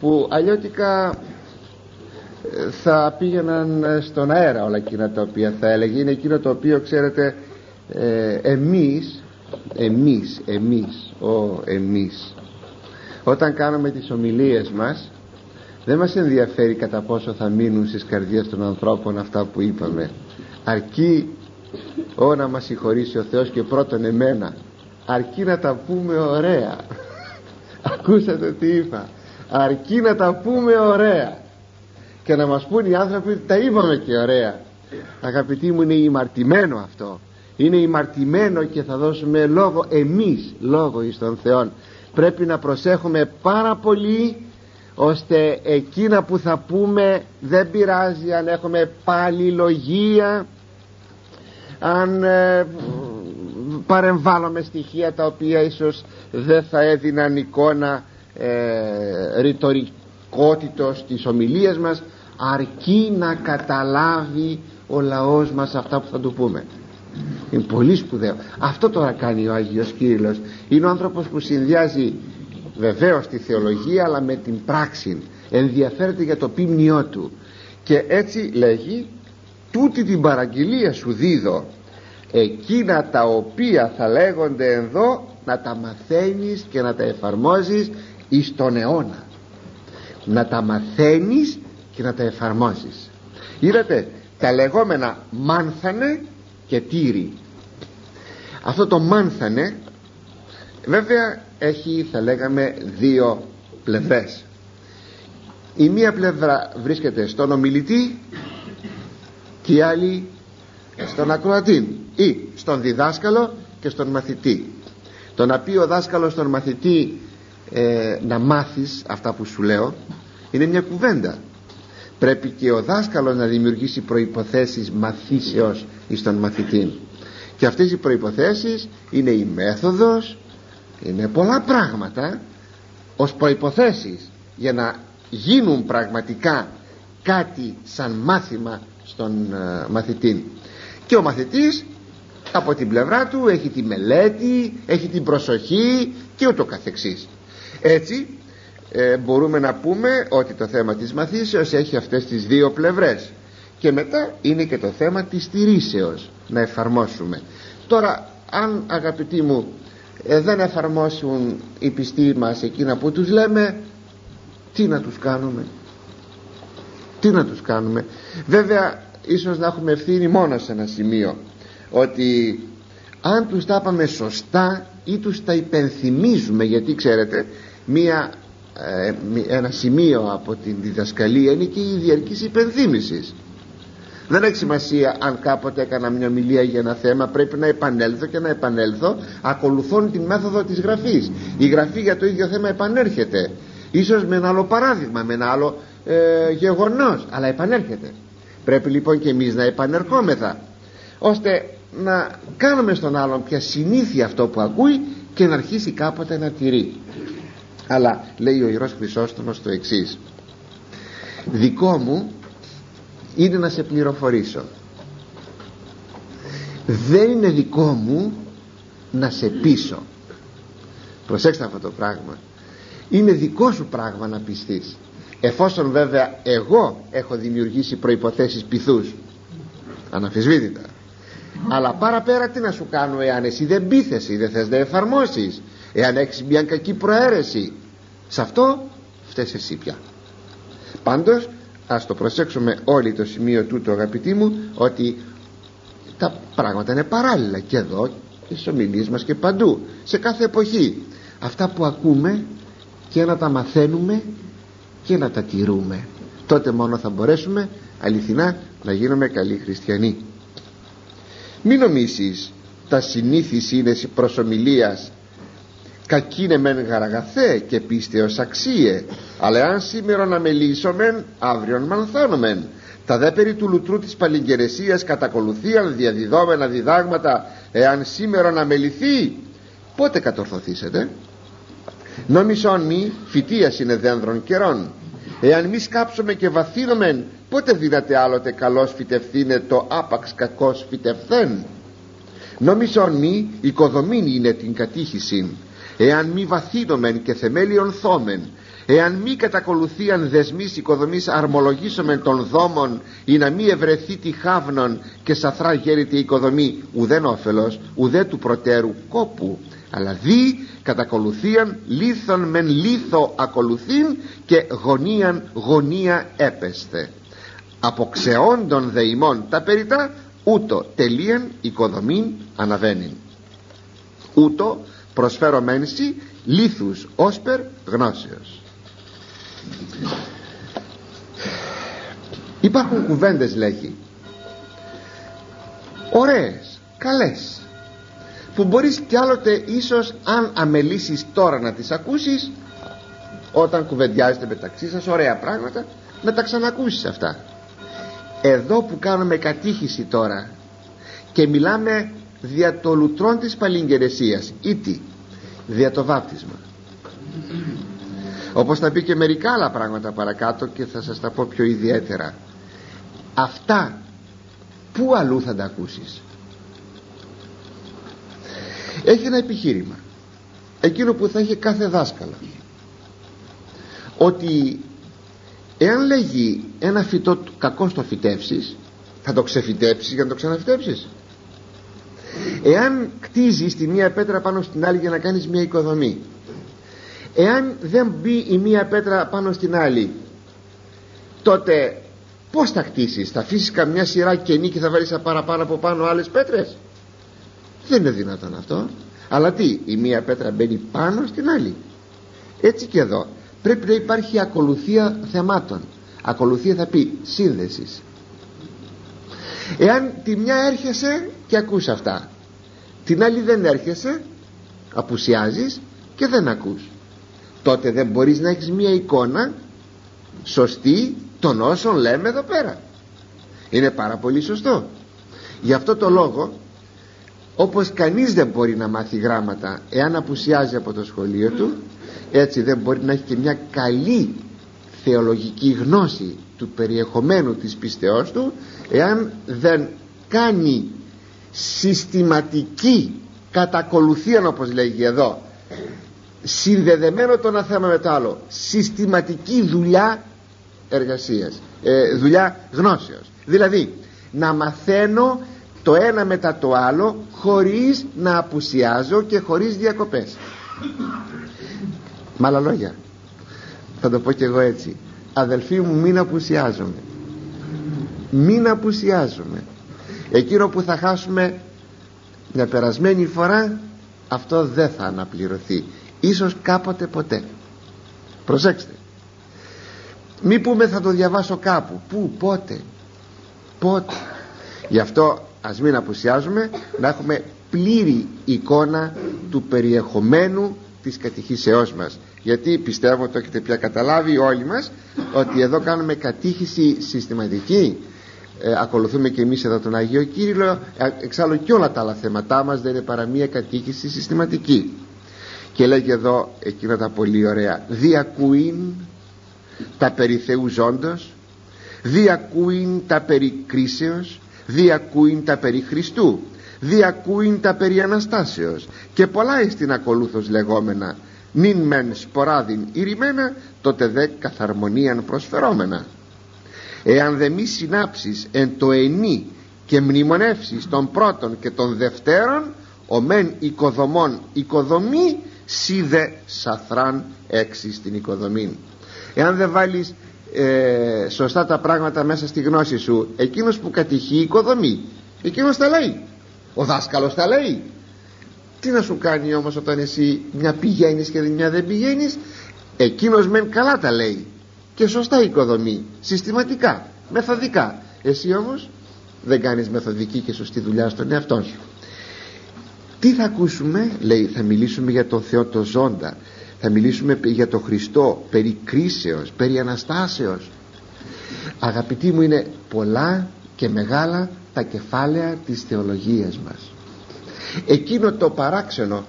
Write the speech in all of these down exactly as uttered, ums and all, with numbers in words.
που αλλιώτικα θα πήγαιναν στον αέρα όλα εκείνα τα οποία θα έλεγε. Είναι εκείνο το οποίο, ξέρετε, ε, εμείς εμείς, εμείς, ο εμείς όταν κάνουμε τις ομιλίες μας, δεν μας ενδιαφέρει κατά πόσο θα μείνουν στις καρδιές των ανθρώπων αυτά που είπαμε, αρκεί ό, να μας συγχωρήσει ο Θεός και πρώτον εμένα, αρκεί να τα πούμε ωραία. Ακούσατε τι είπα? Αρκεί να τα πούμε ωραία και να μας πούν οι άνθρωποι ότι τα είπαμε και ωραία. Αγαπητοί μου, είναι ημαρτημένο αυτό, είναι ημαρτημένο και θα δώσουμε λόγο εμείς, λόγο εις τον Θεόν. Πρέπει να προσέχουμε πάρα πολύ, ώστε εκείνα που θα πούμε, δεν πειράζει αν έχουμε πάλι λογία, αν ε, παρεμβάλλουμε στοιχεία τα οποία ίσως δεν θα έδιναν εικόνα ε, ρητορικότητος της ομιλίας μας, αρκεί να καταλάβει ο λαός μας αυτά που θα του πούμε. Είναι πολύ σπουδαίο. Αυτό τώρα κάνει ο Άγιος Κύριλλος. Είναι ο άνθρωπος που συνδυάζει βεβαίως τη θεολογία αλλά με την πράξη, ενδιαφέρεται για το ποιμνιό του, και έτσι λέγει: τούτη την παραγγελία σου δίδω, εκείνα τα οποία θα λέγονται εδώ να τα μαθαίνεις και να τα εφαρμόζεις εις τον αιώνα. Να τα μαθαίνεις και να τα εφαρμόζεις. Είδατε, τα λεγόμενα μάνθανε και τύρι. Αυτό το μάνθανε βέβαια έχει, θα λέγαμε, δύο πλευρές. Η μία πλευρά βρίσκεται στον ομιλητή και η άλλη στον ακροατή, ή στον διδάσκαλο και στον μαθητή. Το να πει ο δάσκαλος στον μαθητή ε, να μάθεις αυτά που σου λέω, είναι μια κουβέντα. Πρέπει και ο δάσκαλος να δημιουργήσει προϋποθέσεις μαθήσεως εις τον μαθητή, και αυτές οι προϋποθέσεις είναι η μέθοδος, είναι πολλά πράγματα ως προϋποθέσεις για να γίνουν πραγματικά κάτι σαν μάθημα στον uh, μαθητή. Και ο μαθητής από την πλευρά του έχει τη μελέτη, έχει την προσοχή και ούτω καθεξής. Έτσι ε, μπορούμε να πούμε ότι το θέμα της μαθήσεως έχει αυτές τις δύο πλευρές, και μετά είναι και το θέμα της στηρίσεως, να εφαρμόσουμε. Τώρα, αν, αγαπητοί μου, ε, δεν εφαρμόσουν οι πιστοί μας εκείνα που τους λέμε, τι να τους κάνουμε? Τι να τους κάνουμε? Βέβαια ίσως να έχουμε ευθύνη μόνο σε ένα σημείο, ότι αν τους τα είπαμε σωστά ή τους τα υπενθυμίζουμε, γιατί ξέρετε μία, ε, ένα σημείο από την διδασκαλία είναι και η διαρκής υπενθύμησης. Δεν έχει σημασία αν κάποτε έκανα μια ομιλία για ένα θέμα, πρέπει να επανέλθω και να επανέλθω ακολουθών την μέθοδο της γραφής. Η γραφή για το ίδιο θέμα επανέρχεται, ίσως με ένα άλλο παράδειγμα, με ένα άλλο ε, γεγονός, αλλά επανέρχεται. Πρέπει λοιπόν και εμείς να επανερχόμεθα, ώστε να κάνουμε στον άλλον πια συνήθεια αυτό που ακούει και να αρχίσει κάποτε να τηρεί. Αλλά λέει ο Ιερός Χρυσόστομος το εξής: δικό μου είναι να σε πληροφορήσω, δεν είναι δικό μου να σε πείσω. Προσέξτε αυτό το πράγμα. Είναι δικό σου πράγμα να πιστείς, εφόσον βέβαια εγώ έχω δημιουργήσει προϋποθέσεις πειθούς, αναμφισβήτητα. Αλλά παραπέρα τι να σου κάνω εάν εσύ δεν πείθεσαι, δεν θες να εφαρμόσεις, εάν έχεις μια κακή προαίρεση, σε αυτό φταίς εσύ πια. Πάντως ας το προσέξουμε όλοι το σημείο τούτο, αγαπητοί μου, ότι τα πράγματα είναι παράλληλα και εδώ και στις ομιλίες μας και παντού, σε κάθε εποχή. Αυτά που ακούμε και να τα μαθαίνουμε και να τα τηρούμε, τότε μόνο θα μπορέσουμε αληθινά να γίνουμε καλοί χριστιανοί. Μην νομίσεις τα συνήθις είναι προς ομιλίας, κακίνε μεν γαραγαθέ και πίστεως αξίε, αλλά αν σήμερα να μελήσομεν αύριον μανθάνομεν. Τα δε περί του λουτρού της παλιγγερεσίας κατακολουθίαν διαδιδόμενα διδάγματα, εάν σήμερα να μεληθεί, πότε κατορθωθήσετε? Νόμισον μη φυτίας είναι δένδρων καιρών, εάν μη σκάψουμε και βαθύνομεν, πότε δύναται άλλοτε καλός φυτευθύνε το άπαξ κακός φυτευθέν? Νόμισον μη οικοδομήν είναι την κατήχησιν, εάν μη βαθύνομεν και θεμέλιον θόμεν, Εάν μη κατακολουθίαν δεσμής οικοδομής αρμολογήσομεν των δόμων, ή να μη ευρεθεί τη χάβνων και σαθρά γέρητη οικοδομή, ουδέν όφελος ουδέ του προτέρου κόπου, αλλά δι κατακολουθίαν λίθον μεν λίθο ακολουθήν, και γωνίαν γωνία έπεσθε. Αποξεόντων δε ημών τα περιτά, ούτω τελείαν οικοδομήν αναβαίνειν. Ούτω προσφέρωμένσι λίθους όσπερ γνώσεως. Υπάρχουν κουβέντες, λέγει, ωραίες, καλές, που μπορείς κι άλλοτε ίσως, αν αμελήσεις τώρα να τις ακούσεις, όταν κουβεντιάζετε μεταξύ σας ωραία πράγματα, να τα ξανακούσεις αυτά. Εδώ που κάνουμε κατήχηση τώρα και μιλάμε δια το λουτρόν της παλιγγερεσίας, ή τι, δια το βάπτισμα, όπως θα πει και μερικά άλλα πράγματα παρακάτω και θα σας τα πω πιο ιδιαίτερα, αυτά πού αλλού θα τα ακούσεις? Έχει ένα επιχείρημα, εκείνο που θα έχει κάθε δάσκαλο, ότι εάν λέγει ένα φυτό κακό στο φυτέψεις, θα το ξεφυτέψεις για να το ξαναφυτέψεις. Εάν κτίζεις τη μία πέτρα πάνω στην άλλη για να κάνεις μία οικοδομή, εάν δεν μπει η μία πέτρα πάνω στην άλλη, τότε πώς θα κτίσεις? Θα αφήσεις καμιά σειρά κενή και θα βάλεις παραπάνω από πάνω άλλες πέτρες? Δεν είναι δυνατόν αυτό. Αλλά τι, η μία πέτρα μπαίνει πάνω στην άλλη. Έτσι και εδώ πρέπει να υπάρχει ακολουθία θεμάτων. Ακολουθία θα πει σύνδεσης. Εάν τη μια έρχεσαι και ακούς αυτά, την άλλη δεν έρχεσαι, απουσιάζεις και δεν ακούς, τότε δεν μπορείς να έχεις μια εικόνα σωστή των όσων λέμε εδώ πέρα. Είναι πάρα πολύ σωστό. Γι' αυτό το λόγο, όπως κανείς δεν μπορεί να μάθει γράμματα εάν απουσιάζει από το σχολείο του, έτσι δεν μπορεί να έχει και μια καλή θεολογική γνώση του περιεχομένου της πίστεώς του εάν δεν κάνει συστηματική κατακολουθία, όπως λέγει εδώ, συνδεδεμένο το ένα θέμα με το άλλο, συστηματική δουλειά εργασίας, ε, δουλειά γνώσεως. Δηλαδή να μαθαίνω το ένα μετά το άλλο χωρίς να απουσιάζω και χωρίς διακοπές. Με άλλα λόγια, θα το πω και εγώ έτσι, αδελφοί μου, μην απουσιάζομαι, μην απουσιάζομαι. Εκείνο που θα χάσουμε μια περασμένη φορά, αυτό δεν θα αναπληρωθεί, ίσως κάποτε ποτέ. Προσέξτε, μη πούμε θα το διαβάσω κάπου, πού, πότε, πότε. Γι' αυτό ας μην απουσιάζουμε, να έχουμε πλήρη εικόνα του περιεχομένου της κατηχήσεώς μας, γιατί πιστεύω το έχετε πια καταλάβει όλοι μας ότι εδώ κάνουμε κατήχηση συστηματική. ε, ακολουθούμε και εμείς εδώ τον Αγίο Κύριλλο, εξάλλου και όλα τα άλλα θέματά μας δεν είναι παρά μία κατήχηση συστηματική. Και λέγει εδώ εκείνα τα πολύ ωραία, διακούειν τα περί Θεού ζώντος, διακούειν τα περί κρίσεως, διακούειν τα περί Χριστού, διακούειν τα περί Αναστάσεως, και πολλά εις την ακολούθως λεγόμενα, νυν μεν σποράδιν ηρημένα, τότε δε καθαρμονίαν προσφερόμενα. Εάν δε μη συνάψεις εν το ενή και μνημονεύσεις των πρώτων και των δευτέρων, ο μεν οικοδομών οικοδομή, σι δε σαθράν έξι στην οικοδομή. Εάν δεν βάλεις ε, σωστά τα πράγματα μέσα στη γνώση σου, εκείνος που κατηχεί οικοδομή, εκείνος τα λέει, ο δάσκαλος τα λέει. Τι να σου κάνει όμως όταν εσύ μια πηγαίνεις και μια δεν πηγαίνεις? Εκείνος μεν καλά τα λέει και σωστά οικοδομή, συστηματικά, μεθοδικά. Εσύ όμως δεν κάνεις μεθοδική και σωστή δουλειά στον εαυτό σου. Τι θα ακούσουμε? Λέει, θα μιλήσουμε για τον Θεό το ζώντα, θα μιλήσουμε για τον Χριστό, περί κρίσεως, περί Αναστάσεως. Αγαπητοί μου, είναι πολλά και μεγάλα τα κεφάλαια της θεολογίας μας. Εκείνο το παράξενο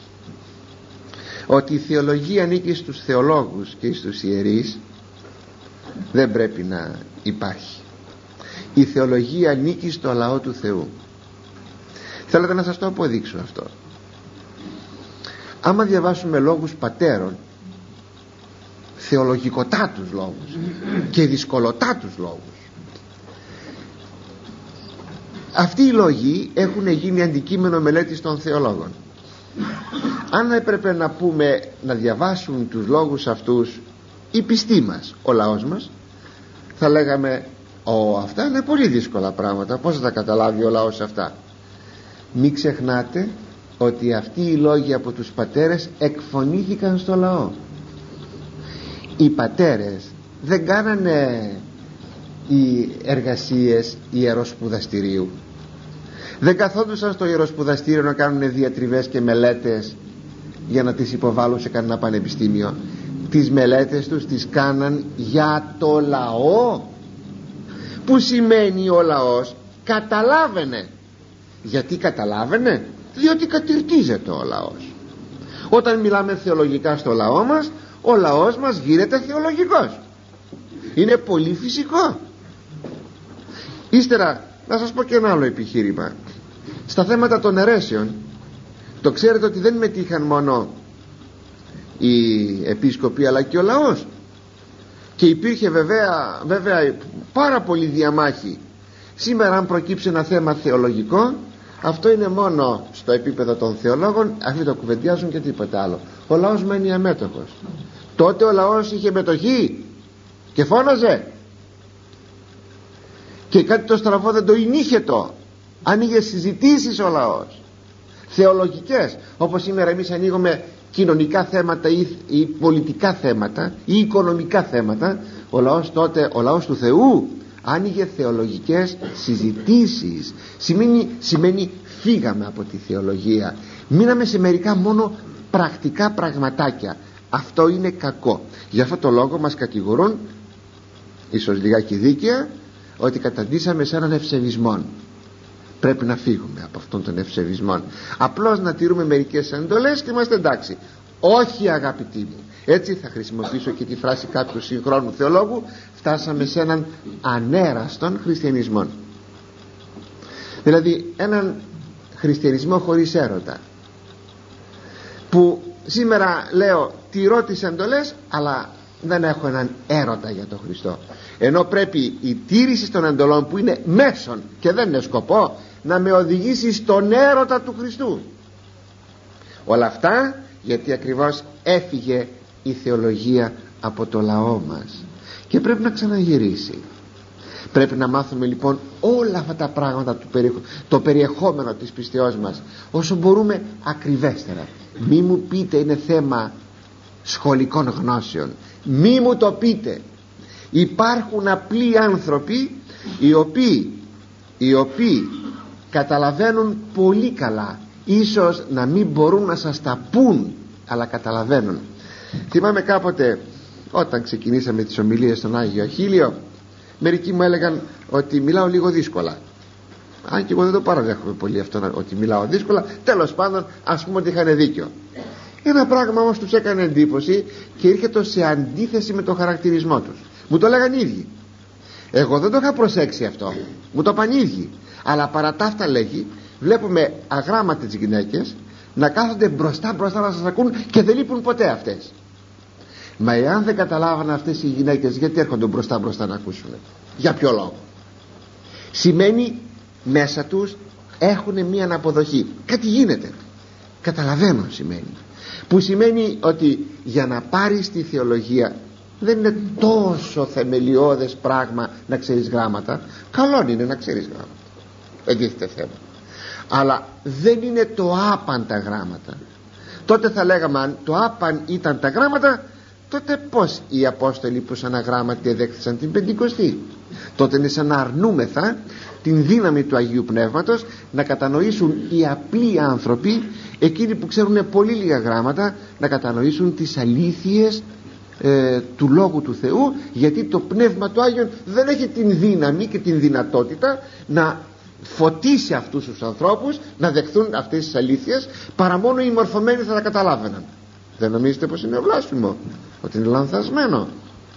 ότι η θεολογία ανήκει στους θεολόγους και στους ιερείς δεν πρέπει να υπάρχει. Η θεολογία ανήκει στο λαό του Θεού. Θέλετε να σας το αποδείξω αυτό? Άμα διαβάσουμε λόγους πατέρων, θεολογικοτάτους λόγους και δυσκολοτάτους λόγους. Αυτοί οι λόγοι έχουν γίνει αντικείμενο μελέτης των θεολόγων. Αν έπρεπε να πούμε να διαβάσουν τους λόγους αυτούς οι πιστοί μας, ο λαός μας, θα λέγαμε «Ω, αυτά είναι πολύ δύσκολα πράγματα, πώς θα τα καταλάβει ο λαός αυτά?» Μην ξεχνάτε ότι αυτοί οι λόγοι από τους πατέρες εκφωνήθηκαν στο λαό. Οι πατέρες δεν κάνανε οι εργασίες ιεροσπουδαστηρίου, δεν καθόντουσαν στο ιεροσπουδαστήριο να κάνουν διατριβές και μελέτες για να τις υποβάλουν σε κανένα πανεπιστήμιο. Τις μελέτες τους τις κάναν για το λαό. Που σημαίνει ο λαός καταλάβαινε. Γιατί καταλάβαινε? Διότι κατηρτίζεται ο λαός. Όταν μιλάμε θεολογικά στο λαό μας, ο λαός μας γίνεται θεολογικός. Είναι πολύ φυσικό. Ύστερα να σας πω και ένα άλλο επιχείρημα. Στα θέματα των αιρέσεων, το ξέρετε ότι δεν μετήχαν μόνο οι επίσκοποι αλλά και ο λαός, και υπήρχε βέβαια, βέβαια πάρα πολύ διαμάχη. Σήμερα αν προκύψει ένα θέμα θεολογικό, αυτό είναι μόνο στο επίπεδο των θεολόγων, αυτοί το κουβεντιάζουν και τίποτα άλλο. Ο λαός μένει αμέτωχος. Τότε ο λαός είχε μετοχή και φώναζε, και κάτι το στραβό δεν το ενίχετο. Άνοιγε συζητήσεις ο λαός θεολογικές, όπως σήμερα εμείς ανοίγουμε κοινωνικά θέματα ή, ή πολιτικά θέματα ή οικονομικά θέματα. Ο λαός τότε, ο λαός του Θεού, άνοιγε θεολογικές συζητήσεις. Σημαίνει, σημαίνει φύγαμε από τη θεολογία, μείναμε σε μερικά μόνο πρακτικά πραγματάκια. Αυτό είναι κακό. Γι' αυτό το λόγο μας κατηγορούν, ίσως λιγάκι δίκαια, ότι καταντήσαμε σε έναν ευσεβισμό. Πρέπει να φύγουμε από αυτόν τον ευσεβισμό, απλώς να τηρούμε μερικές εντολές και είμαστε εντάξει. Όχι αγαπητοί μου, έτσι θα χρησιμοποιήσω και τη φράση κάποιου συγχρόνου θεολόγου, φτάσαμε σε έναν ανέραστον χριστιανισμό. Δηλαδή έναν χριστιανισμό χωρίς έρωτα, που σήμερα λέω τηρώ τις εντολές αλλά δεν έχω έναν έρωτα για τον Χριστό, ενώ πρέπει η τήρηση των εντολών, που είναι μέσον και δεν είναι σκοπό, να με οδηγήσει στον έρωτα του Χριστού. Όλα αυτά γιατί ακριβώς έφυγε η θεολογία από το λαό μας και πρέπει να ξαναγυρίσει. Πρέπει να μάθουμε λοιπόν όλα αυτά τα πράγματα, το περιεχόμενο της πιστεώς μας, όσο μπορούμε ακριβέστερα. Μη μου πείτε είναι θέμα σχολικών γνώσεων, μη μου το πείτε. Υπάρχουν απλοί άνθρωποι οι οποίοι, οι οποίοι καταλαβαίνουν πολύ καλά, ίσως να μην μπορούν να σας τα πούν, αλλά καταλαβαίνουν. Θυμάμαι κάποτε όταν ξεκινήσαμε τις ομιλίες στον Άγιο Αχίλιο, μερικοί μου έλεγαν ότι μιλάω λίγο δύσκολα. Αν και εγώ δεν το παραδέχομαι πολύ αυτό, ότι μιλάω δύσκολα. Τέλος πάντων, ας πούμε ότι είχαν δίκιο. Ένα πράγμα όμως τους έκανε εντύπωση και ήρθε σε αντίθεση με τον χαρακτηρισμό τους. Μου το λέγαν οι ίδιοι. Εγώ δεν το είχα προσέξει αυτό, μου το είπαν οι ίδιοι. Αλλά παρά τα αυτά, λέγει, βλέπουμε αγράμματες γυναίκες να κάθονται μπροστά μπροστά να σας ακούν και δεν λείπουν ποτέ αυτές. Μα εάν δεν καταλάβανε αυτές οι γυναίκες γιατί έρχονται μπροστά μπροστά να ακούσουν, για ποιο λόγο? Σημαίνει μέσα τους έχουν μία αναποδοχή, κάτι γίνεται, καταλαβαίνω σημαίνει. Που σημαίνει ότι για να πάρεις τη θεολογία δεν είναι τόσο θεμελιώδες πράγμα να ξέρεις γράμματα. Καλό είναι να ξέρεις γράμματα, εντίθεται θέμα, αλλά δεν είναι το άπαν τα γράμματα. Τότε θα λέγαμε, αν το άπαν ήταν τα γράμματα, τότε πως οι Απόστολοι που σαν αγράμματοι εδέχθησαν την Πεντηκοστή? Τότε είναι σαν να αρνούμεθα την δύναμη του Αγίου Πνεύματος να κατανοήσουν οι απλοί άνθρωποι, εκείνοι που ξέρουν πολύ λίγα γράμματα, να κατανοήσουν τις αλήθειες ε, του Λόγου του Θεού, γιατί το Πνεύμα του Άγιον δεν έχει την δύναμη και την δυνατότητα να φωτίσει αυτούς τους ανθρώπους να δεχθούν αυτές τις αλήθειες, παρά μόνο οι μορφωμένοι θα τα καταλάβαιναν. Δεν νομίζετε πως είναι βλάσφημο, ότι είναι λανθασμένο?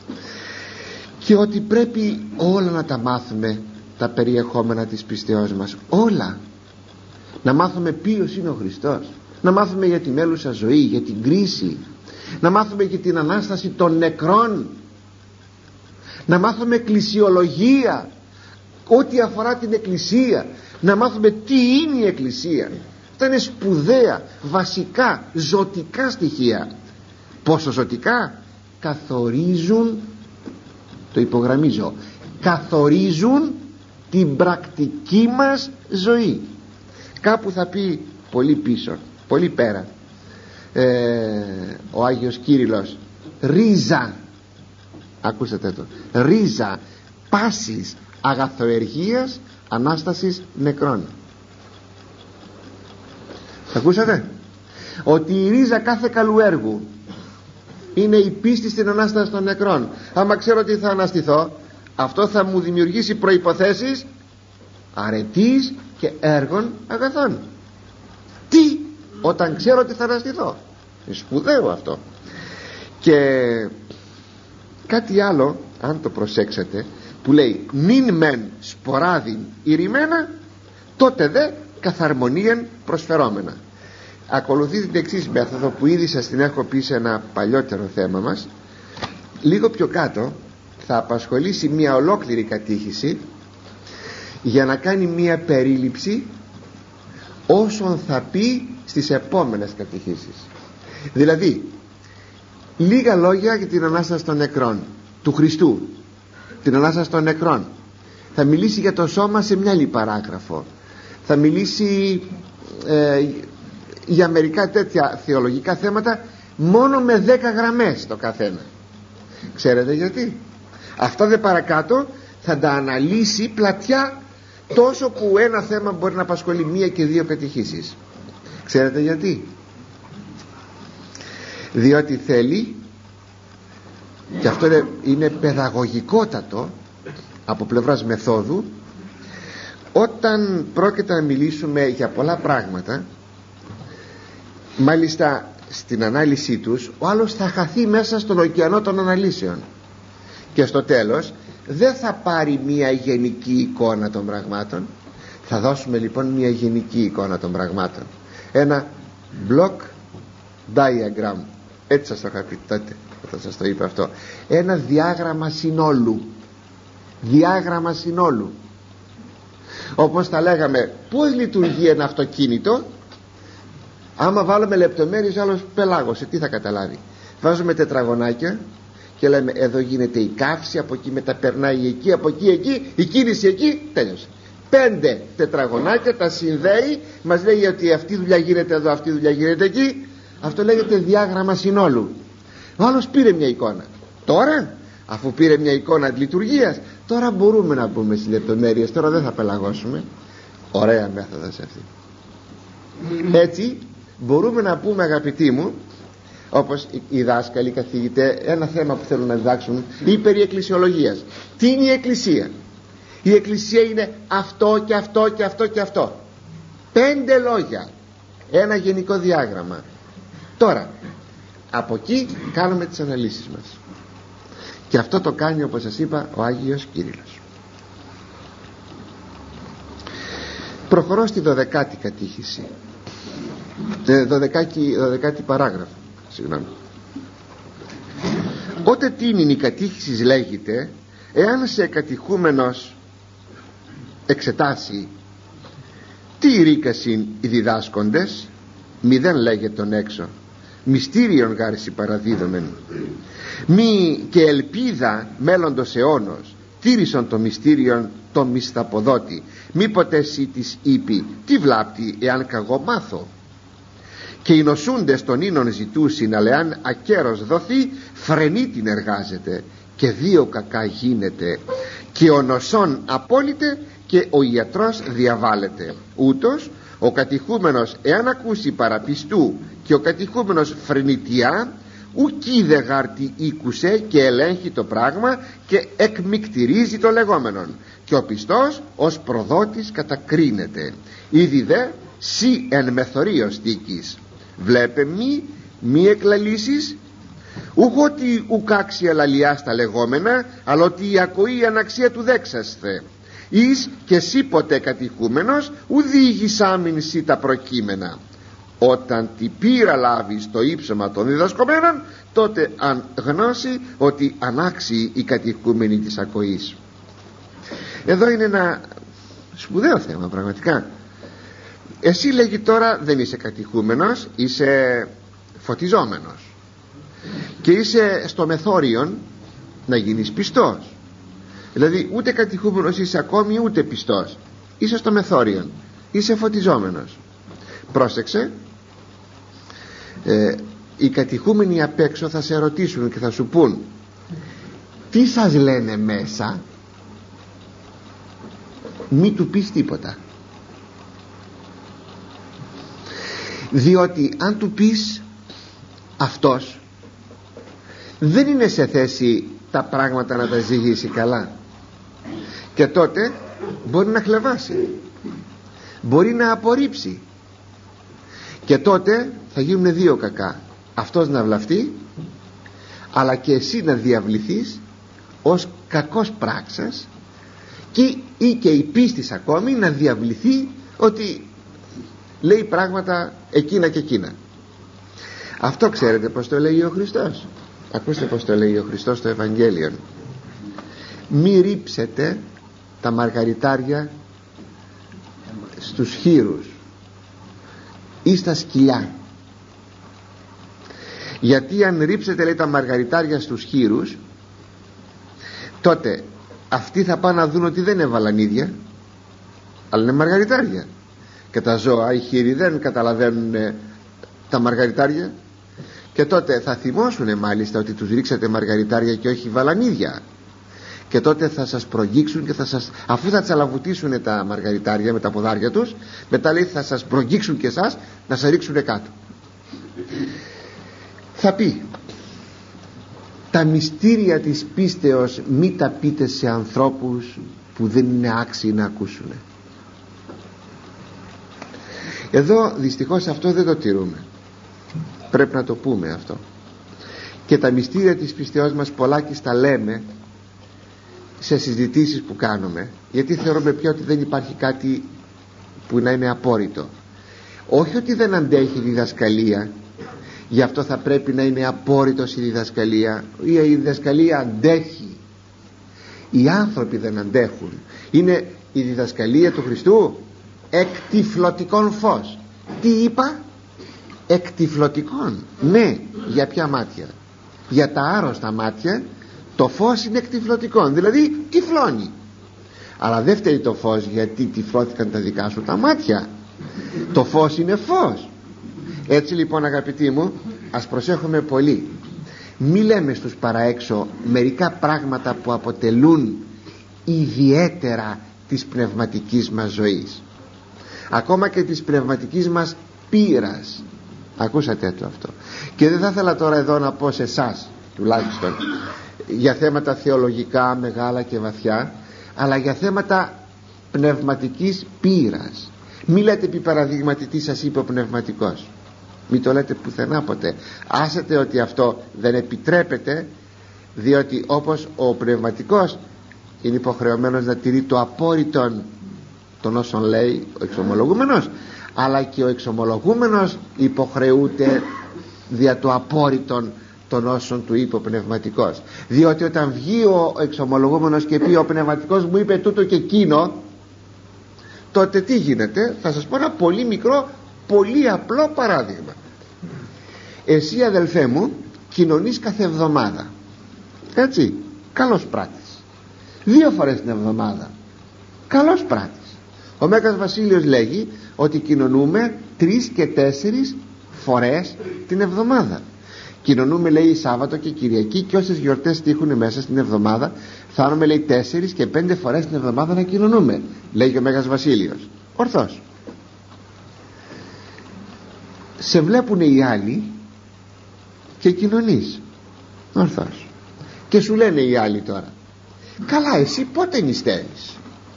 Και ότι πρέπει όλα να τα μάθουμε, τα περιεχόμενα της πιστεώς μας, όλα. Να μάθουμε ποιος είναι ο Χριστός, να μάθουμε για τη μέλουσα ζωή, για την κρίση, να μάθουμε και την Ανάσταση των νεκρών, να μάθουμε εκκλησιολογία, ό,τι αφορά την Εκκλησία, να μάθουμε τι είναι η Εκκλησία. Αυτά είναι σπουδαία, βασικά, ζωτικά στοιχεία. Πόσο ζωτικά? Καθορίζουν, το υπογραμμίζω, καθορίζουν την πρακτική μας ζωή. Κάπου θα πει πολύ πίσω, πολύ πέρα, ε, ο Άγιος Κύριλλος, ρίζα, ακούσατε το, ρίζα πάσης αγαθοεργίας Ανάστασης νεκρών. Ακούσατε? Ότι η ρίζα κάθε καλού έργου είναι η πίστη στην Ανάσταση των νεκρών. Άμα ξέρω ότι θα αναστηθώ, αυτό θα μου δημιουργήσει προϋποθέσεις αρετής και έργων αγαθών. Τι? Όταν ξέρω ότι θα αναστηθώ. Είναι σπουδαίο αυτό. Και κάτι άλλο, αν το προσέξετε, που λέει νυν μεν σποράδιν ηρημένα, τότε δε καθαρμονίαν προσφερόμενα. Ακολουθεί την εξής μέθοδο που ήδη σας την έχω πει σε ένα παλιότερο θέμα μας. Λίγο πιο κάτω θα απασχολήσει μια ολόκληρη κατήχηση για να κάνει μια περίληψη όσων θα πει στις επόμενες κατηχήσεις. Δηλαδή λίγα λόγια για την Ανάσταση των νεκρών του Χριστού, την Ανάσταση των νεκρών. Θα μιλήσει για το σώμα σε μια άλλη παράγραφο. Θα μιλήσει ε, για μερικά τέτοια θεολογικά θέματα μόνο με δέκα γραμμές το καθένα. Ξέρετε γιατί? Αυτά δε παρακάτω θα τα αναλύσει πλατιά, τόσο που ένα θέμα μπορεί να απασχολεί μία και δύο κατηχήσεις. Ξέρετε γιατί? Διότι θέλει, και αυτό είναι, είναι παιδαγωγικότατο από πλευράς μεθόδου, όταν πρόκειται να μιλήσουμε για πολλά πράγματα, μάλιστα στην ανάλυση τους ο άλλος θα χαθεί μέσα στον ωκεανό των αναλύσεων και στο τέλος δεν θα πάρει μια γενική εικόνα των πραγμάτων. Θα δώσουμε λοιπόν μια γενική εικόνα των πραγμάτων, ένα block diagram, έτσι σας το είχα πει τότε όταν σας το είπα αυτό, ένα διάγραμμα συνόλου, διάγραμμα συνόλου. Όπως τα λέγαμε, πώς λειτουργεί ένα αυτοκίνητο, άμα βάλουμε λεπτομέρειες άλλος πελάγωσε, τι θα καταλάβει? Βάζουμε τετραγωνάκια και λέμε εδώ γίνεται η καύση, από εκεί μετά περνάει εκεί, από εκεί εκεί, η κίνηση εκεί, τέλειωσε. Πέντε τετραγωνάκια τα συνδέει, μας λέει ότι αυτή η δουλειά γίνεται εδώ, αυτή η δουλειά γίνεται εκεί. Αυτό λέγεται διάγραμμα συνόλου. Ο άλλος πήρε μια εικόνα. Τώρα, αφού πήρε μια εικόνα λειτουργίας, τώρα μπορούμε να μπούμε στις λεπτομέρειες, τώρα δεν θα πελαγώσουμε. Ωραία μέθοδος αυτή. Έτσι μπορούμε να πούμε, αγαπητοί μου, όπως οι δάσκαλοι, οι καθηγητές, ένα θέμα που θέλουν να διδάξουν, η περί εκκλησιολογίας. Τι είναι η Εκκλησία? Η Εκκλησία είναι αυτό και αυτό και αυτό και αυτό. Πέντε λόγια, ένα γενικό διάγραμμα. Τώρα από εκεί κάνουμε τις αναλύσεις μας, και αυτό το κάνει, όπως σας είπα, ο Άγιος Κύριλλος. Προχωρώ στη δωδεκάτη κατήχηση, δωδεκάτη, δωδεκάτη παράγραφο, συγγνώμη. Ότε τίνην η κατήχηση λέγεται, εάν σε κατηχούμενος εξετάσει τι ρίκασιν οι διδάσκοντες, μηδέν λέγεται τον έξω, μυστήριον γάρση παραδίδομεν, μη και ελπίδα μέλλοντος αιώνος, τήρησον το μυστήριον το μισθαποδότη, μήποτε εσύ της είπει, τι βλάπτει εάν καγώ μάθω. Και οι νοσούντες των ίνων ζητούσιν, αλλά εάν ακέρος δοθεί, φρενή την εργάζεται, και δύο κακά γίνεται, και ο νοσών απόλυτε, και ο ιατρός διαβάλλεται. Ούτως ο κατηχούμενος εάν ακούσει παραπιστού, και ο κατηχούμενος φρενητιά, ουκί δε γάρτη ήκουσε και ελέγχει το πράγμα και εκμυκτηρίζει το λεγόμενον, και ο πιστός ως προδότης κατακρίνεται. Ήδη δε σι εν μεθορίως δίκης, βλέπε μη μη εκλαλήσεις, ούχ ότι ουκάξι ελαλιά στα λεγόμενα, αλλά ότι η ακοή αναξία του δέξασθε. Εις και σύ ποτέ κατηχούμενος ουδή ηγισάμιν σύ τα προκείμενα. Όταν την πείρα λάβει στο ύψωμα των διδασκομένων, τότε αν γνώσει ότι ανάξει η κατοικούμενη της ακοής. Εδώ είναι ένα σπουδαίο θέμα πραγματικά. Εσύ, λέγει, τώρα δεν είσαι κατοικούμενος, είσαι φωτιζόμενος και είσαι στο μεθόριον να γίνεις πιστός. Δηλαδή ούτε κατοικούμενος είσαι ακόμη, ούτε πιστός, είσαι στο μεθόριον, είσαι φωτιζόμενος. Πρόσεξε, ε, οι κατοικούμενοι απ' έξω θα σε ρωτήσουν και θα σου πούν, τι σας λένε μέσα? Μη του πεις τίποτα, διότι αν του πεις, αυτός δεν είναι σε θέση τα πράγματα να τα ζυγίσει καλά, και τότε μπορεί να χλεβάσει, μπορεί να απορρίψει, και τότε θα γίνουν δύο κακά: αυτός να βλαφτεί, αλλά και εσύ να διαβληθείς ως κακός πράξας, και, ή και η πίστης ακόμη να διαβληθεί ότι λέει πράγματα εκείνα και εκείνα. Αυτό ξέρετε πως το λέει ο Χριστός? Ακούστε πως το λέει ο Χριστός στο Ευαγγέλιο: μη ρίψετε τα μαργαριτάρια στους χοίρους ή στα σκυλιά, γιατί αν ρίψετε, λέει, τα μαργαριτάρια στους χοίρους, τότε αυτοί θα πάνε να δουν ότι δεν έβαλαν ίδια, αλλά είναι μαργαριτάρια, και τα ζώα, οι χοίροι, δεν καταλαβαίνουν ε, τα μαργαριτάρια, και τότε θα θυμώσουν μάλιστα ότι τους ρίξατε μαργαριτάρια και όχι βαλανίδια, και τότε θα σας προγγίξουν και θα σας, αφού θα τσαλαβουτίσουν τα μαργαριτάρια με τα ποδάρια τους, μετά, λέει, θα σας προγγίξουν και εσάς να σας ρίξουν κάτω. Θα πει, τα μυστήρια της πίστεως μη τα πείτε σε ανθρώπους που δεν είναι άξιοι να ακούσουν. Εδώ δυστυχώς αυτό δεν το τηρούμε, πρέπει να το πούμε αυτό. Και τα μυστήρια της πίστεως μας πολλάκις τα λέμε σε συζητήσεις που κάνουμε, γιατί θεωρούμε πια ότι δεν υπάρχει κάτι που να είναι απόρριτο. Όχι ότι δεν αντέχει η διδασκαλία, γι' αυτό θα πρέπει να είναι απόρριτος η διδασκαλία. Η διδασκαλία αντέχει, οι άνθρωποι δεν αντέχουν. Είναι η διδασκαλία του Χριστού εκτυφλωτικών φως. Τι είπα? Εκτυφλωτικών. Ναι, για ποια μάτια? Για τα άρρωστα μάτια το φως είναι εκτυφλωτικών, δηλαδή τυφλώνει. Αλλά δεν φταίει το φως γιατί τυφλώθηκαν τα δικά σου τα μάτια. Το φως είναι φως. Έτσι λοιπόν, αγαπητοί μου, ας προσέχουμε πολύ. Μη λέμε στους παραέξω μερικά πράγματα που αποτελούν ιδιαίτερα της πνευματικής μας ζωής, ακόμα και της πνευματικής μας πείρας. Ακούσατε το αυτό? Και δεν θα ήθελα τώρα εδώ να πω σε εσάς τουλάχιστον για θέματα θεολογικά μεγάλα και βαθιά, αλλά για θέματα πνευματικής πείρας. Μη λέτε επί παραδείγματι τι σας είπε ο πνευματικός, μη το λέτε πουθενά ποτέ. Άσετε ότι αυτό δεν επιτρέπεται, διότι όπως ο πνευματικός είναι υποχρεωμένος να τηρεί το απόρριτον των όσων λέει ο εξομολογούμενος, αλλά και ο εξομολογούμενος υποχρεούται δια το απόρριτον των όσων του είπε ο πνευματικός. Διότι όταν βγει ο εξομολογούμενος και πει ο πνευματικός μου είπε τούτο και εκείνο, τότε τι γίνεται? Θα σας πω ένα πολύ μικρό, πολύ απλό παράδειγμα. Εσύ, αδελφέ μου, κοινωνείς κάθε εβδομάδα, έτσι, καλός πράτης, δύο φορές την εβδομάδα, καλός πράτης. Ο Μέγας Βασίλειος λέγει ότι κοινωνούμε τρεις και τέσσερις φορές την εβδομάδα. Κοινωνούμε, λέει, Σάββατο και Κυριακή, και όσες γιορτές τύχουν μέσα στην εβδομάδα φτάνουμε, λέει, τέσσερις και πέντε φορές την εβδομάδα να κοινωνούμε, λέει και ο Μέγας Βασίλειος. Ορθώς. Σε βλέπουν οι άλλοι και κοινωνείς, ορθώς, και σου λένε οι άλλοι τώρα, καλά, εσύ πότε νηστεύεις?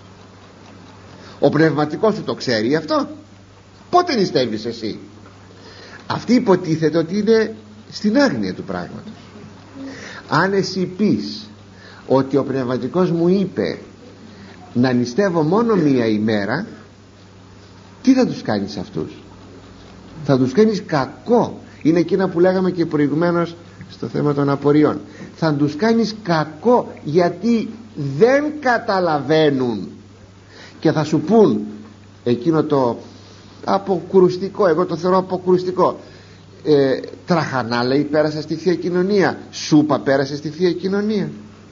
Ο πνευματικός σου το ξέρει αυτό? Πότε νηστεύεις εσύ? Αυτή υποτίθεται ότι είναι στην άγνοια του πράγματος. Αν εσύ πεις ότι ο πνευματικός μου είπε να νηστεύω μόνο μία ημέρα, τι θα τους κάνεις αυτούς? θα τους κάνεις κακό. Είναι εκείνα που λέγαμε και προηγουμένως στο θέμα των απορριών. Θα τους κάνεις κακό γιατί δεν καταλαβαίνουν και θα σου πούν εκείνο το αποκρουστικό, εγώ το θεωρώ αποκρουστικό, ε, τραχανά λέει πέρασε στη Θεία Κοινωνία, σούπα πέρασε στη Θεία Κοινωνία.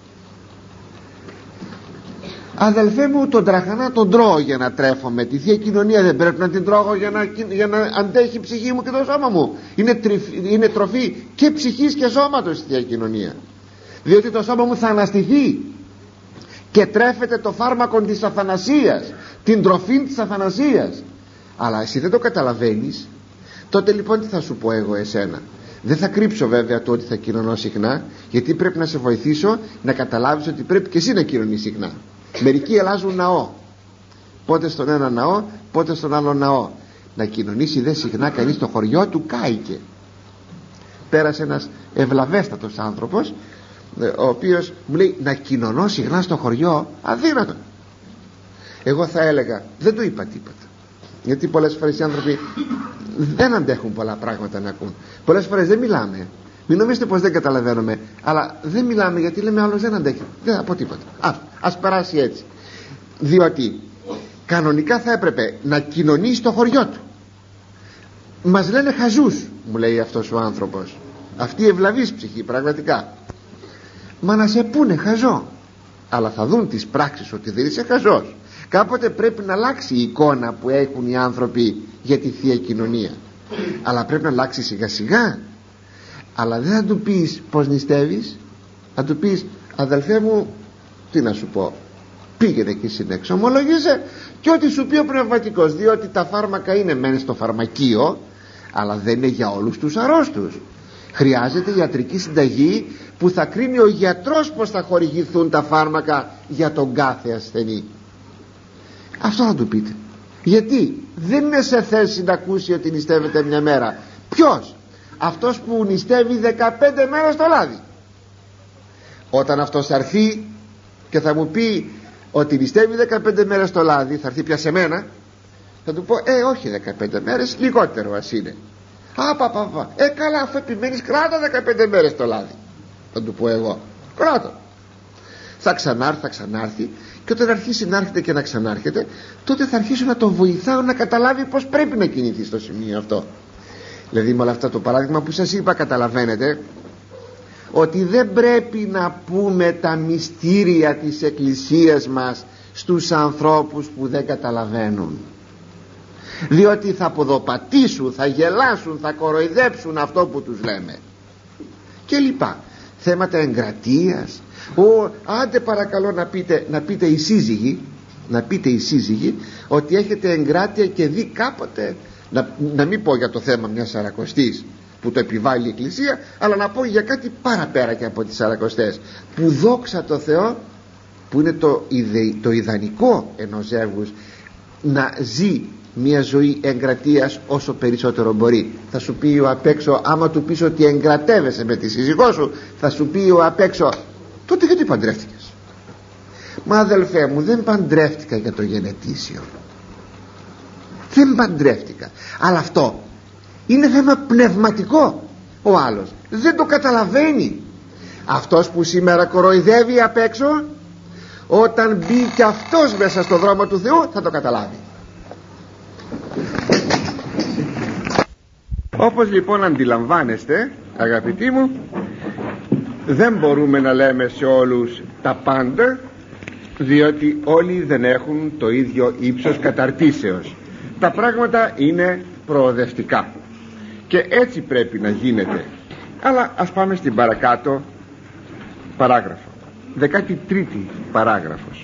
Αδελφέ μου, τον τραχανά τον τρώω για να τρέφομαι, τη Θεία Κοινωνία δεν πρέπει να την τρώω για να, για να αντέχει η ψυχή μου και το σώμα μου. Είναι, τρυφ, είναι τροφή και ψυχής και σώματος στη Θεία Κοινωνία, διότι το σώμα μου θα αναστηθεί και τρέφεται το φάρμακο της αθανασίας, την τροφή της αθανασίας. Αλλά εσύ δεν το καταλαβαίνεις. Τότε λοιπόν τι θα σου πω εγώ εσένα? Δεν θα κρύψω βέβαια το ότι θα κοινωνώ συχνά, γιατί πρέπει να σε βοηθήσω να καταλάβεις ότι πρέπει και εσύ να κοινωνείς συχνά. Μερικοί αλλάζουν ναό, πότε στον ένα ναό, πότε στον άλλο ναό. Να κοινωνήσει δε συχνά κανείς στο χωριό του, κάηκε. Πέρασε ένας ευλαβέστατος άνθρωπος, ο οποίος μου λέει να κοινωνώ συχνά στο χωριό, αδύνατο. Εγώ θα έλεγα, δεν του είπα τίποτα, γιατί πολλές φορές οι άνθρωποι δεν αντέχουν πολλά πράγματα να ακούν. Πολλές φορές δεν μιλάμε, μην νομίζετε πως δεν καταλαβαίνουμε, αλλά δεν μιλάμε γιατί λέμε άλλος δεν αντέχει, δεν θα πω τίποτα, ας, ας περάσει έτσι. Διότι κανονικά θα έπρεπε να κοινωνεί στο χωριό του. Μας λένε χαζούς, μου λέει αυτός ο άνθρωπος, αυτή η ευλαβής ψυχή πραγματικά. Μα να σε πούνε χαζό, αλλά θα δουν τις πράξεις ότι δεν είσαι χαζός. Κάποτε πρέπει να αλλάξει η εικόνα που έχουν οι άνθρωποι για τη Θεία Κοινωνία, αλλά πρέπει να αλλάξει σιγά σιγά. Αλλά δεν θα του πεις πως νηστεύεις, θα του πεις αδελφέ μου, τι να σου πω, πήγαινε και εσύ να εξομολογείσαι και ό,τι σου πει ο πνευματικός, διότι τα φάρμακα είναι μεν στο φαρμακείο, αλλά δεν είναι για όλους τους αρρώστους. Χρειάζεται ιατρική συνταγή που θα κρίνει ο γιατρός πως θα χορηγηθούν τα φάρμακα για τον κάθε ασθενή. Αυτό θα του πείτε. Γιατί δεν είναι σε θέση να ακούσει ότι νηστεύεται μια μέρα. Ποιος? Αυτός που νηστεύει δεκαπέντε μέρες το λάδι. Όταν αυτός έρθει και θα μου πει ότι νηστεύει δεκαπέντε μέρες το λάδι, θα έρθει πια σε μένα, θα του πω ε όχι δεκαπέντε μέρες, λιγότερο ας είναι. Α πα, πα, πα. Ε καλά, αφού επιμένεις κράτα δεκαπέντε μέρες το λάδι, θα του πω εγώ, κράτα. Θα ξανάρθει, θα ξανάρθει, και όταν αρχίσει να έρχεται και να ξανάρχεται, τότε θα αρχίσω να τον βοηθάω να καταλάβει πως πρέπει να κινηθεί στο σημείο αυτό. Δηλαδή με όλα αυτά το παράδειγμα που σας είπα, καταλαβαίνετε ότι δεν πρέπει να πούμε τα μυστήρια της Εκκλησίας μας στους ανθρώπους που δεν καταλαβαίνουν, διότι θα ποδοπατήσουν, θα γελάσουν, θα κοροϊδέψουν αυτό που τους λέμε και λοιπά. Θέματα εγκρατείας, ο, άντε παρακαλώ να πείτε, να πείτε οι σύζυγοι, να πείτε οι σύζυγοι ότι έχετε εγκράτεια και δει κάποτε, να, να μην πω για το θέμα μιας σαρακοστής που το επιβάλλει η Εκκλησία, αλλά να πω για κάτι παραπέρα και από τις σαρακοστές, που δόξα τω Θεώ, που είναι το, ιδε, το ιδανικό ενός ζεύγους, να ζει μια ζωή εγκρατείας όσο περισσότερο μπορεί. Θα σου πει ο απ' έξω, άμα του πεις ότι εγκρατεύεσαι με τη σύζυγό σου, θα σου πει ο απ' έξω, τότε γιατί παντρεύτηκες? Μα αδελφέ μου, δεν παντρεύτηκα για το γενετήσιο, δεν παντρεύτηκα, αλλά αυτό είναι θέμα πνευματικό. Ο άλλος δεν το καταλαβαίνει. Αυτός που σήμερα κοροϊδεύει απ' έξω, όταν μπει και αυτός μέσα στο δρόμο του Θεού θα το καταλάβει. Όπως λοιπόν αντιλαμβάνεστε αγαπητοί μου, δεν μπορούμε να λέμε σε όλους τα πάντα, διότι όλοι δεν έχουν το ίδιο ύψος καταρτήσεως. Τα πράγματα είναι προοδευτικά και έτσι πρέπει να γίνεται. Αλλά ας πάμε στην παρακάτω παράγραφο, δεκάτη τρίτη παράγραφος.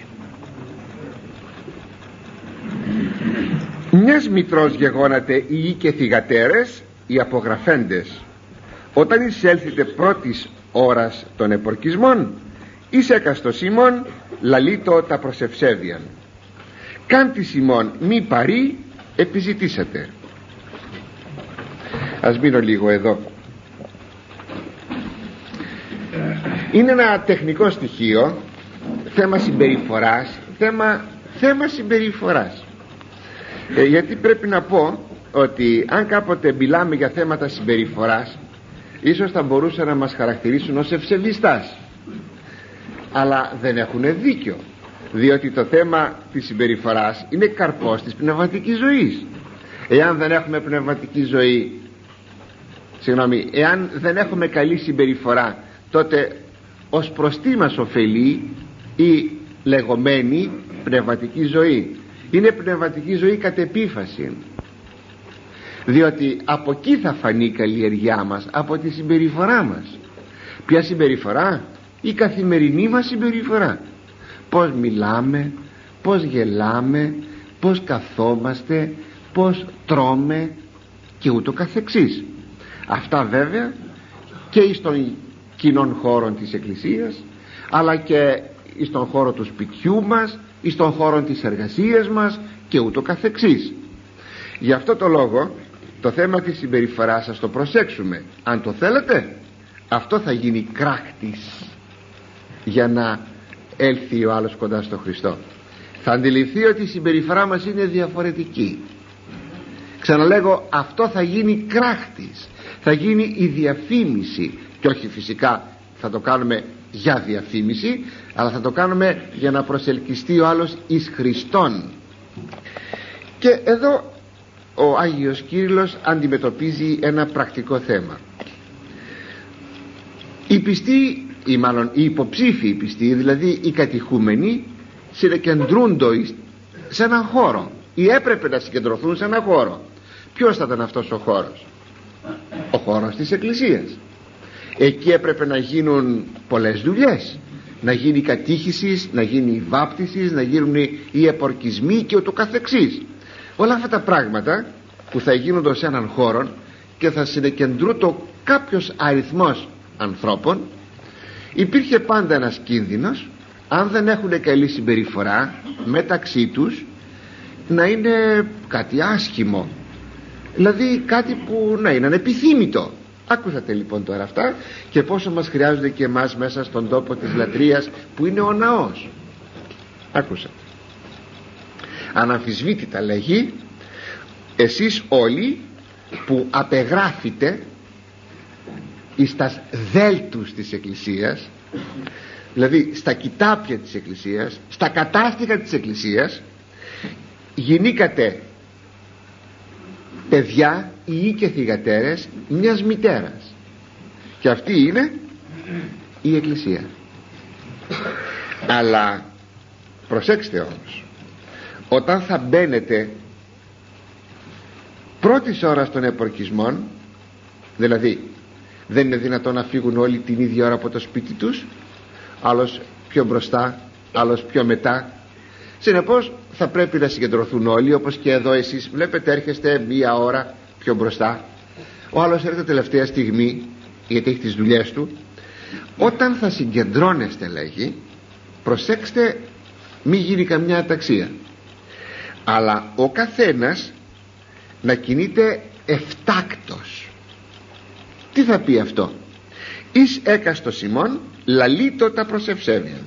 Μιας μητρός γεγόνατε οι και θυγατέρες, οι απογραφέντες, όταν εισέλθετε πρώτης ώρας των επορκισμών, εις έκαστος ημών λαλίτο τα προσευσέβιαν. Κάντι ημών μη παρή επιζητήσατε. Ας μείνω λίγο εδώ. Είναι ένα τεχνικό στοιχείο, θέμα συμπεριφοράς, θέμα, θέμα συμπεριφοράς. Ε, γιατί πρέπει να πω ότι αν κάποτε μιλάμε για θέματα συμπεριφοράς, ίσως θα μπορούσαν να μας χαρακτηρίσουν ως ευσεβιστάς, αλλά δεν έχουν δίκιο, διότι το θέμα της συμπεριφοράς είναι καρπός της πνευματικής ζωής. Εάν δεν έχουμε πνευματική ζωή, συγγνώμη, εάν δεν έχουμε καλή συμπεριφορά, τότε ως προς τι μας ωφελεί η λεγόμενη πνευματική ζωή? Είναι πνευματική ζωή κατ' επίφαση, διότι από εκεί θα φανεί η καλλιεργιά μας, από τη συμπεριφορά μας. Ποια συμπεριφορά? Η καθημερινή μας συμπεριφορά. Πώς μιλάμε, πώς γελάμε, πώς καθόμαστε, πώς τρώμε και ούτω καθεξής. Αυτά βέβαια και στον κοινών χώρων της Εκκλησίας, αλλά και στον χώρο του σπιτιού μας, στον χώρο της εργασίας μας και ούτω καθεξής. Γι' αυτό το λόγο το θέμα της συμπεριφοράς σας το προσέξουμε. Αν το θέλετε, αυτό θα γίνει κράχτης για να έλθει ο άλλος κοντά στο Χριστό. Θα αντιληφθεί ότι η συμπεριφορά μας είναι διαφορετική. Ξαναλέγω, αυτό θα γίνει κράχτης, θα γίνει η διαφήμιση, και όχι φυσικά θα το κάνουμε για διαφήμιση, αλλά θα το κάνουμε για να προσελκυστεί ο άλλος εις Χριστόν. Και εδώ ο Άγιος Κύριλλος αντιμετωπίζει ένα πρακτικό θέμα. Οι πιστοί, ή μάλλον οι υποψήφιοι πιστοί, δηλαδή οι κατηχούμενοι, συγκεντρούνται σε έναν χώρο, ή έπρεπε να συγκεντρωθούν σε έναν χώρο. Ποιος θα ήταν αυτός ο χώρος? Ο χώρος της Εκκλησίας. Εκεί έπρεπε να γίνουν πολλές δουλειές, να γίνει η κατήχηση, να γίνει η βάπτιση, να γίνουν οι επορκισμοί και ούτω καθεξής. Όλα αυτά τα πράγματα που θα γίνονται σε έναν χώρο και θα συγκεντρούνται κάποιος αριθμός ανθρώπων, υπήρχε πάντα ένας κίνδυνος, αν δεν έχουν καλή συμπεριφορά μεταξύ τους, να είναι κάτι άσχημο, δηλαδή κάτι που να είναι ανεπιθύμητο. Άκουσατε λοιπόν τώρα αυτά, και πόσο μας χρειάζονται και εμάς μέσα στον τόπο της λατρείας που είναι ο ναός. Άκουσατε. Αναμφισβήτητα λέγει, εσείς όλοι που απεγράφετε εις τα δέλτους της Εκκλησίας, δηλαδή στα κοιτάπια της Εκκλησίας, στα κατάστιχα της Εκκλησίας, γινήκατε παιδιά ή και θυγατέρες μιας μητέρας, και αυτή είναι η Εκκλησία. Αλλά προσέξτε όμως, όταν θα μπαίνετε πρώτης ώρας των επορκισμών, δηλαδή δεν είναι δυνατόν να φύγουν όλοι την ίδια ώρα από το σπίτι τους, άλλος πιο μπροστά, άλλος πιο μετά. Συνεπώς θα πρέπει να συγκεντρωθούν όλοι, όπως και εδώ εσείς βλέπετε, έρχεστε μία ώρα πιο μπροστά, ο άλλος έρχεται τελευταία στιγμή γιατί έχει τις δουλειές του. Όταν θα συγκεντρώνεστε, λέγει, προσέξτε μη γίνει καμιά αταξία, αλλά ο καθένας να κινείται εφτάκτος. Τι θα πει αυτό? Εις έκαστος ημών λαλείτο τα προσευσέβια.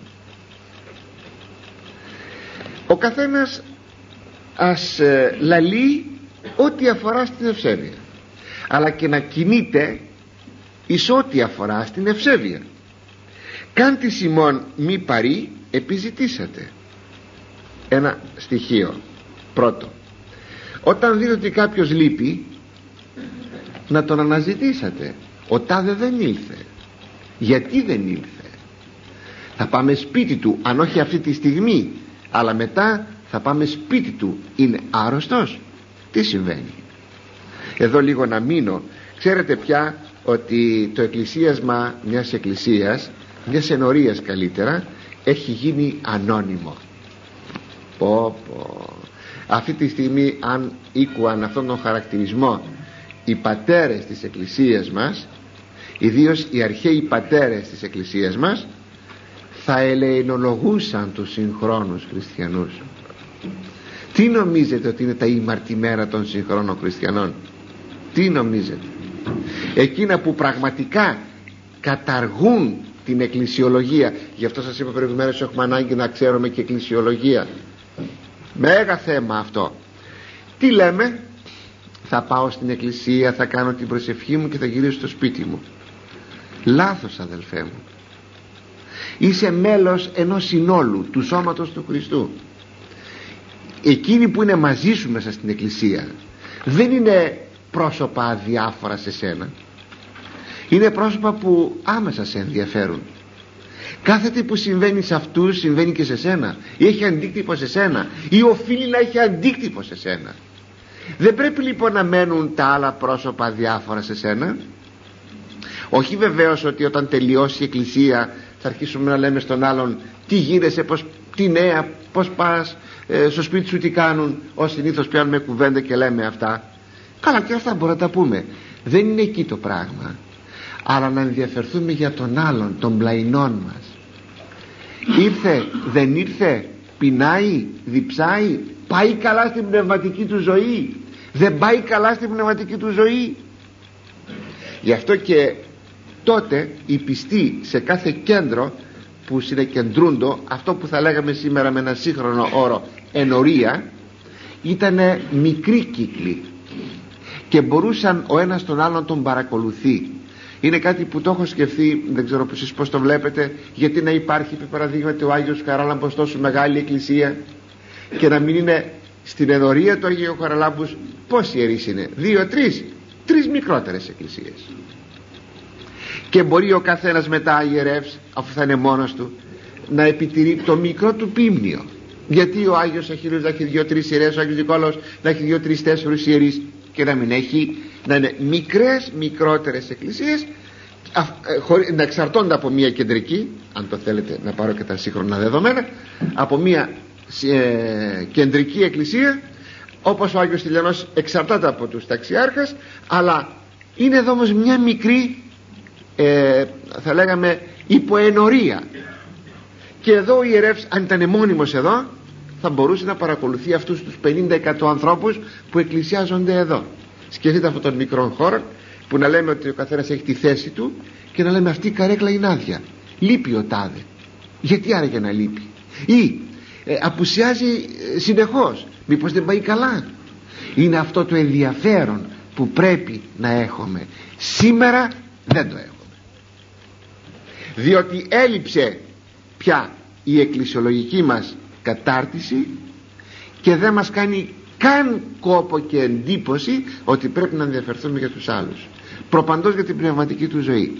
Ο καθένας ας ε, λαλεί ό,τι αφορά στην ευσέβεια, αλλά και να κινείται εις ό,τι αφορά στην ευσέβεια. Κάν τη ημών μη παρή επιζητήσατε. Ένα στοιχείο πρώτο, όταν δείτε ότι κάποιος λείπει, να τον αναζητήσατε. Ο τάδε δεν ήλθε, γιατί δεν ήλθε? Θα πάμε σπίτι του, αν όχι αυτή τη στιγμή, αλλά μετά θα πάμε σπίτι του. Είναι άρρωστος? Τι συμβαίνει? Εδώ λίγο να μείνω. Ξέρετε πια ότι το εκκλησίασμα μιας εκκλησίας, μιας ενορίας καλύτερα, έχει γίνει ανώνυμο. Πω πω. Αυτή τη στιγμή, αν ήκουαν αυτόν τον χαρακτηρισμό οι πατέρες της εκκλησίας μας, ιδίως οι αρχαίοι πατέρες της εκκλησίας μας, θα ελεηνολογούσαν τους συγχρόνους χριστιανούς. Τι νομίζετε ότι είναι τα ημαρτημένα των συγχρόνων χριστιανών? Τι νομίζετε? Εκείνα που πραγματικά καταργούν την εκκλησιολογία. Γι' αυτό σας είπα προηγουμένως, έχουμε ανάγκη να ξέρουμε και εκκλησιολογία. Μέγα θέμα αυτό. Τι λέμε? θα πάω στην εκκλησία, θα κάνω την προσευχή μου και θα γυρίσω στο σπίτι μου. Λάθος, αδελφέ μου. Είσαι μέλος ενός συνόλου, του σώματος του Χριστού. Εκείνοι που είναι μαζί σου μέσα στην εκκλησία δεν είναι πρόσωπα αδιάφορα σε σένα, είναι πρόσωπα που άμεσα σε ενδιαφέρουν. Κάθε τι που συμβαίνει σε αυτούς συμβαίνει και σε σένα, ή έχει αντίκτυπο σε σένα, ή οφείλει να έχει αντίκτυπο σε σένα. Δεν πρέπει λοιπόν να μένουν τα άλλα πρόσωπα αδιάφορα σε σένα. Όχι βεβαίως ότι όταν τελειώσει η εκκλησία θα αρχίσουμε να λέμε στον άλλον τι γίνεσαι, πως, τι νέα, πως πας, ε, στο σπίτι σου τι κάνουν. Ως συνήθως πιάνουμε κουβέντα και λέμε αυτά. Καλά, και αυτά μπορούμε να τα πούμε. Δεν είναι εκεί το πράγμα. Αλλά να ενδιαφερθούμε για τον άλλον, τον πλαϊνόν μας. Ήρθε, δεν ήρθε, πεινάει, διψάει, πάει καλά στην πνευματική του ζωή, δεν πάει καλά στην πνευματική του ζωή. Γι' αυτό και τότε οι πιστοί σε κάθε κέντρο που συνεκεντρούντο, αυτό που θα λέγαμε σήμερα με ένα σύγχρονο όρο ενορία, ήτανε μικροί κύκλοι και μπορούσαν ο ένας τον άλλον τον παρακολουθεί. Είναι κάτι που το έχω σκεφτεί, δεν ξέρω εσείς πώς το βλέπετε, γιατί να υπάρχει επί παραδείγματι ο Άγιος Χαράλαμπος τόσο μεγάλη εκκλησία και να μην είναι στην ενορία του Αγίου Χαραλάμπους. Πόσοι ιερείς είναι? Δύο, τρεις, τρεις μικρότερες εκκλησίες. Και μπορεί ο καθένας μετά ιερεύς, αφού θα είναι μόνος του, να επιτηρεί το μικρό του πίμνιο. Γιατί ο Άγιος Αχίλλος να έχει δύο-τρεις ιερείς, ο Άγιος Νικόλαος να έχει δύο-τρεις-τέσσερις ιερείς, και να μην έχει, να είναι μικρές, μικρότερες εκκλησίες, να εξαρτώνται από μια κεντρική, αν το θέλετε να πάρω και τα σύγχρονα δεδομένα, από μια ε, κεντρική εκκλησία, όπως ο Άγιος Τηλιανός εξαρτάται από τους ταξιάρχες, αλλά είναι εδώ όμως μια μικρή, ε, θα λέγαμε, υποενορία. Και εδώ ο ιερεύς, αν ήταν μόνιμος εδώ, θα μπορούσε να παρακολουθεί αυτούς τους πενήντα εκατό ανθρώπους που εκκλησιάζονται εδώ. Σκεφτείτε αυτόν τον μικρό χώρο που να λέμε ότι ο καθένας έχει τη θέση του και να λέμε αυτή η καρέκλα είναι άδεια, λείπει ο τάδε. Γιατί άραγε να λείπει? Ή ε, απουσιάζει ε, συνεχώς, μήπως δεν πάει καλά? Είναι αυτό το ενδιαφέρον που πρέπει να έχουμε. Σήμερα δεν το έχουμε, διότι έλειψε πια η εκκλησιολογική μας κατάρτιση και δεν μας κάνει καν κόπο και εντύπωση ότι πρέπει να ενδιαφερθούμε για τους άλλους, προπαντός για την πνευματική του ζωή.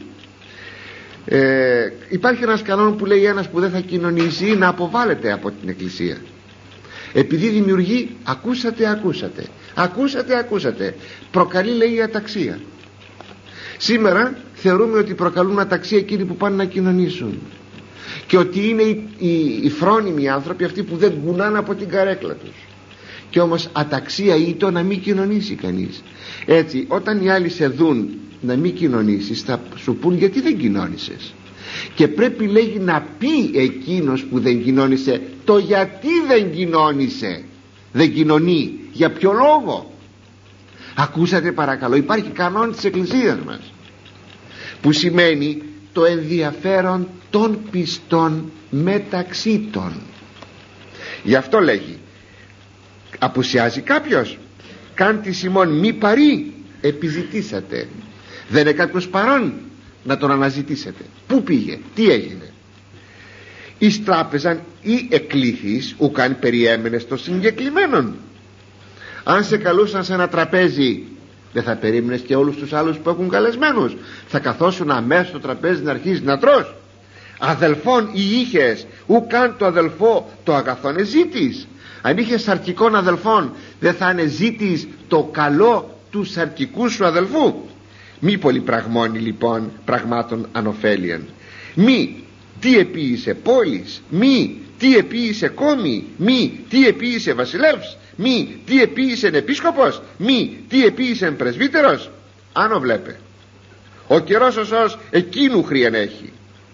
ε, υπάρχει ένας κανόν που λέει ένας που δεν θα κοινωνήσει να αποβάλλεται από την εκκλησία, επειδή δημιουργεί, ακούσατε ακούσατε ακούσατε ακούσατε προκαλεί, λέει, αταξία. Σήμερα θεωρούμε ότι προκαλούν αταξία εκείνοι που πάνε να κοινωνήσουν και ότι είναι οι, οι, οι φρόνιμοι άνθρωποι, αυτοί που δεν κουνάνε από την καρέκλα τους. Και όμως αταξία ή το να μην κοινωνήσει κανείς. Έτσι, όταν οι άλλοι σε δουν να μην κοινωνήσεις, θα σου πούν γιατί δεν κοινώνησες, και πρέπει, λέγει, να πει εκείνος που δεν κοινώνησε το γιατί δεν κοινώνησε, δεν κοινωνεί, για ποιο λόγο. Ακούσατε παρακαλώ, υπάρχει κανόν της εκκλησίας μας που σημαίνει το ενδιαφέρον των πιστών μεταξύ των. Γι' αυτό λέγει, απουσιάζει κάποιος, κάντε ημών μη παρή επιζητήσατε. Δεν είναι κάποιος παρόν, να τον αναζητήσετε. Πού πήγε, τι έγινε? Εις τράπεζαν ή εκλήθης ουκάν περιέμενες των συγκεκλημένων. Αν σε καλούσαν σε ένα τραπέζι, δεν θα περίμενες και όλους τους άλλους που έχουν καλεσμένους? Θα καθόσουν αμέσως στο τραπέζι να αρχίσεις να τρως? Αδελφόν ή είχες ουκάν το αδελφό το αγαθόν εζήτης. Αν είχες σαρκικών αδελφών, δεν θα είναι ζήτης το καλό του σαρκικού σου αδελφού? Μη πολυπραγμόνοι λοιπόν πραγμάτων ανοφέλιαν. Μη τι επίησε πόλης, μη τι επίησε κόμη, μη τι επίησε βασιλεύς, μη τι επίησε επίσκοπος, μη τι επίησε πρεσβύτερος. Άνω βλέπε, ο καιρός οσός εκείνου χρίαν έχει.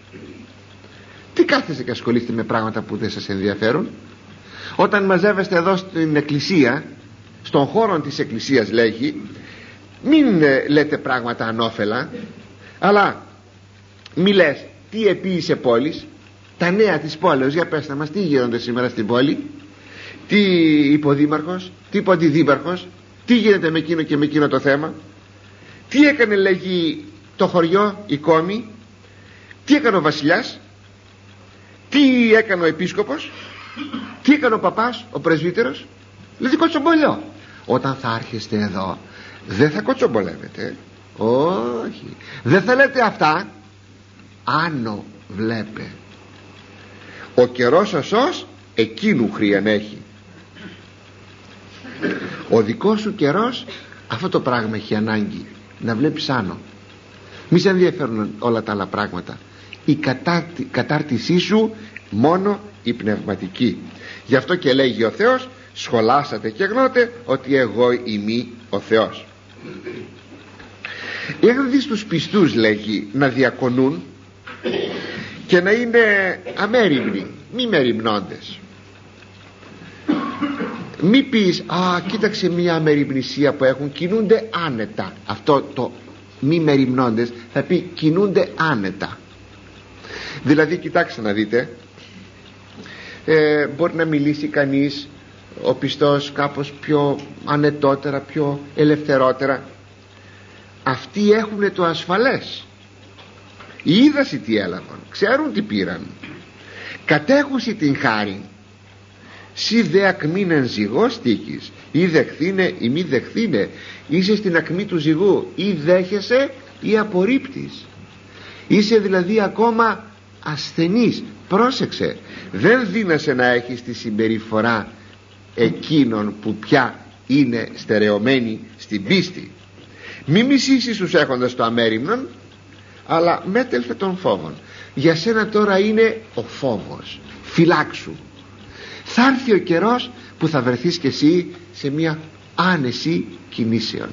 Τι κάθεσε και ασχολείστε με πράγματα που δεν σας ενδιαφέρουν? Όταν μαζεύεστε εδώ στην εκκλησία, στον χώρο της εκκλησίας, λέγει, μην ε, λέτε πράγματα ανώφελα, αλλά μη λες τι επίησε πόλης, τα νέα της πόλεως. Για πέστε μας, τι γίνονται σήμερα στην πόλη, τι είπε ο δήμαρχος, τι είπε ο αντιδήμαρχος, Τι γίνεται με εκείνο και με εκείνο το θέμα? Τι έκανε, λέγει, το χωριό, η κόμη? Τι έκανε ο βασιλιάς? Τι έκανε ο επίσκοπος? Τι έκανε ο παπάς, ο πρεσβύτερος? Δηλαδή κοτσομπολιό. Όταν θα άρχεστε εδώ δεν θα κοτσομπολεύετε, όχι, δεν θα λέτε αυτά. Άνω βλέπε. Ο καιρός οσός εκείνου χρειαν έχει. Ο δικός σου καιρός αυτό το πράγμα έχει ανάγκη, να βλέπεις άνω. Μη σε ενδιαφέρουν όλα τα άλλα πράγματα. Η κατάρτι, κατάρτισή σου μόνο η πνευματική. Γι' αυτό και λέγει ο Θεός, σχολάσατε και γνώτε ότι εγώ είμαι ο Θεός. Είχαν δει στους πιστούς, λέγει, να διακονούν και να είναι αμέριμνοι, μη μεριμνώντες. Μη πεις, α, κοίταξε μια αμεριμνησία που έχουν, κινούνται άνετα. Αυτό το μη μεριμνώντες θα πει κινούνται άνετα. Δηλαδή, κοιτάξτε να δείτε, ε, μπορεί να μιλήσει κανείς, ο πιστός, κάπως πιο ανετότερα, πιο ελευθερότερα. Αυτοί έχουν το ασφαλές. Η είδαση τι έλαβαν, ξέρουν τι πήραν, κατέχουσι την χάρη. Σι δε ακμήνεν ζυγός τύχης, ή δεχθήνε ή μη δεχθήνε. Είσαι στην ακμή του ζυγού, ή δέχεσαι ή απορρίπτεις. Είσαι δηλαδή ακόμα ασθενής. Πρόσεξε, δεν δύνασαι να έχεις τη συμπεριφορά εκείνων που πια είναι στερεωμένοι στην πίστη. Μη μισήσεις τους έχοντας το αμέριμνον, αλλά μέτελθε των φόβων. Για σένα τώρα είναι ο φόβος, φυλάξου. Θα έρθει ο καιρός που θα βρεθείς και εσύ σε μια άνεση κινήσεων.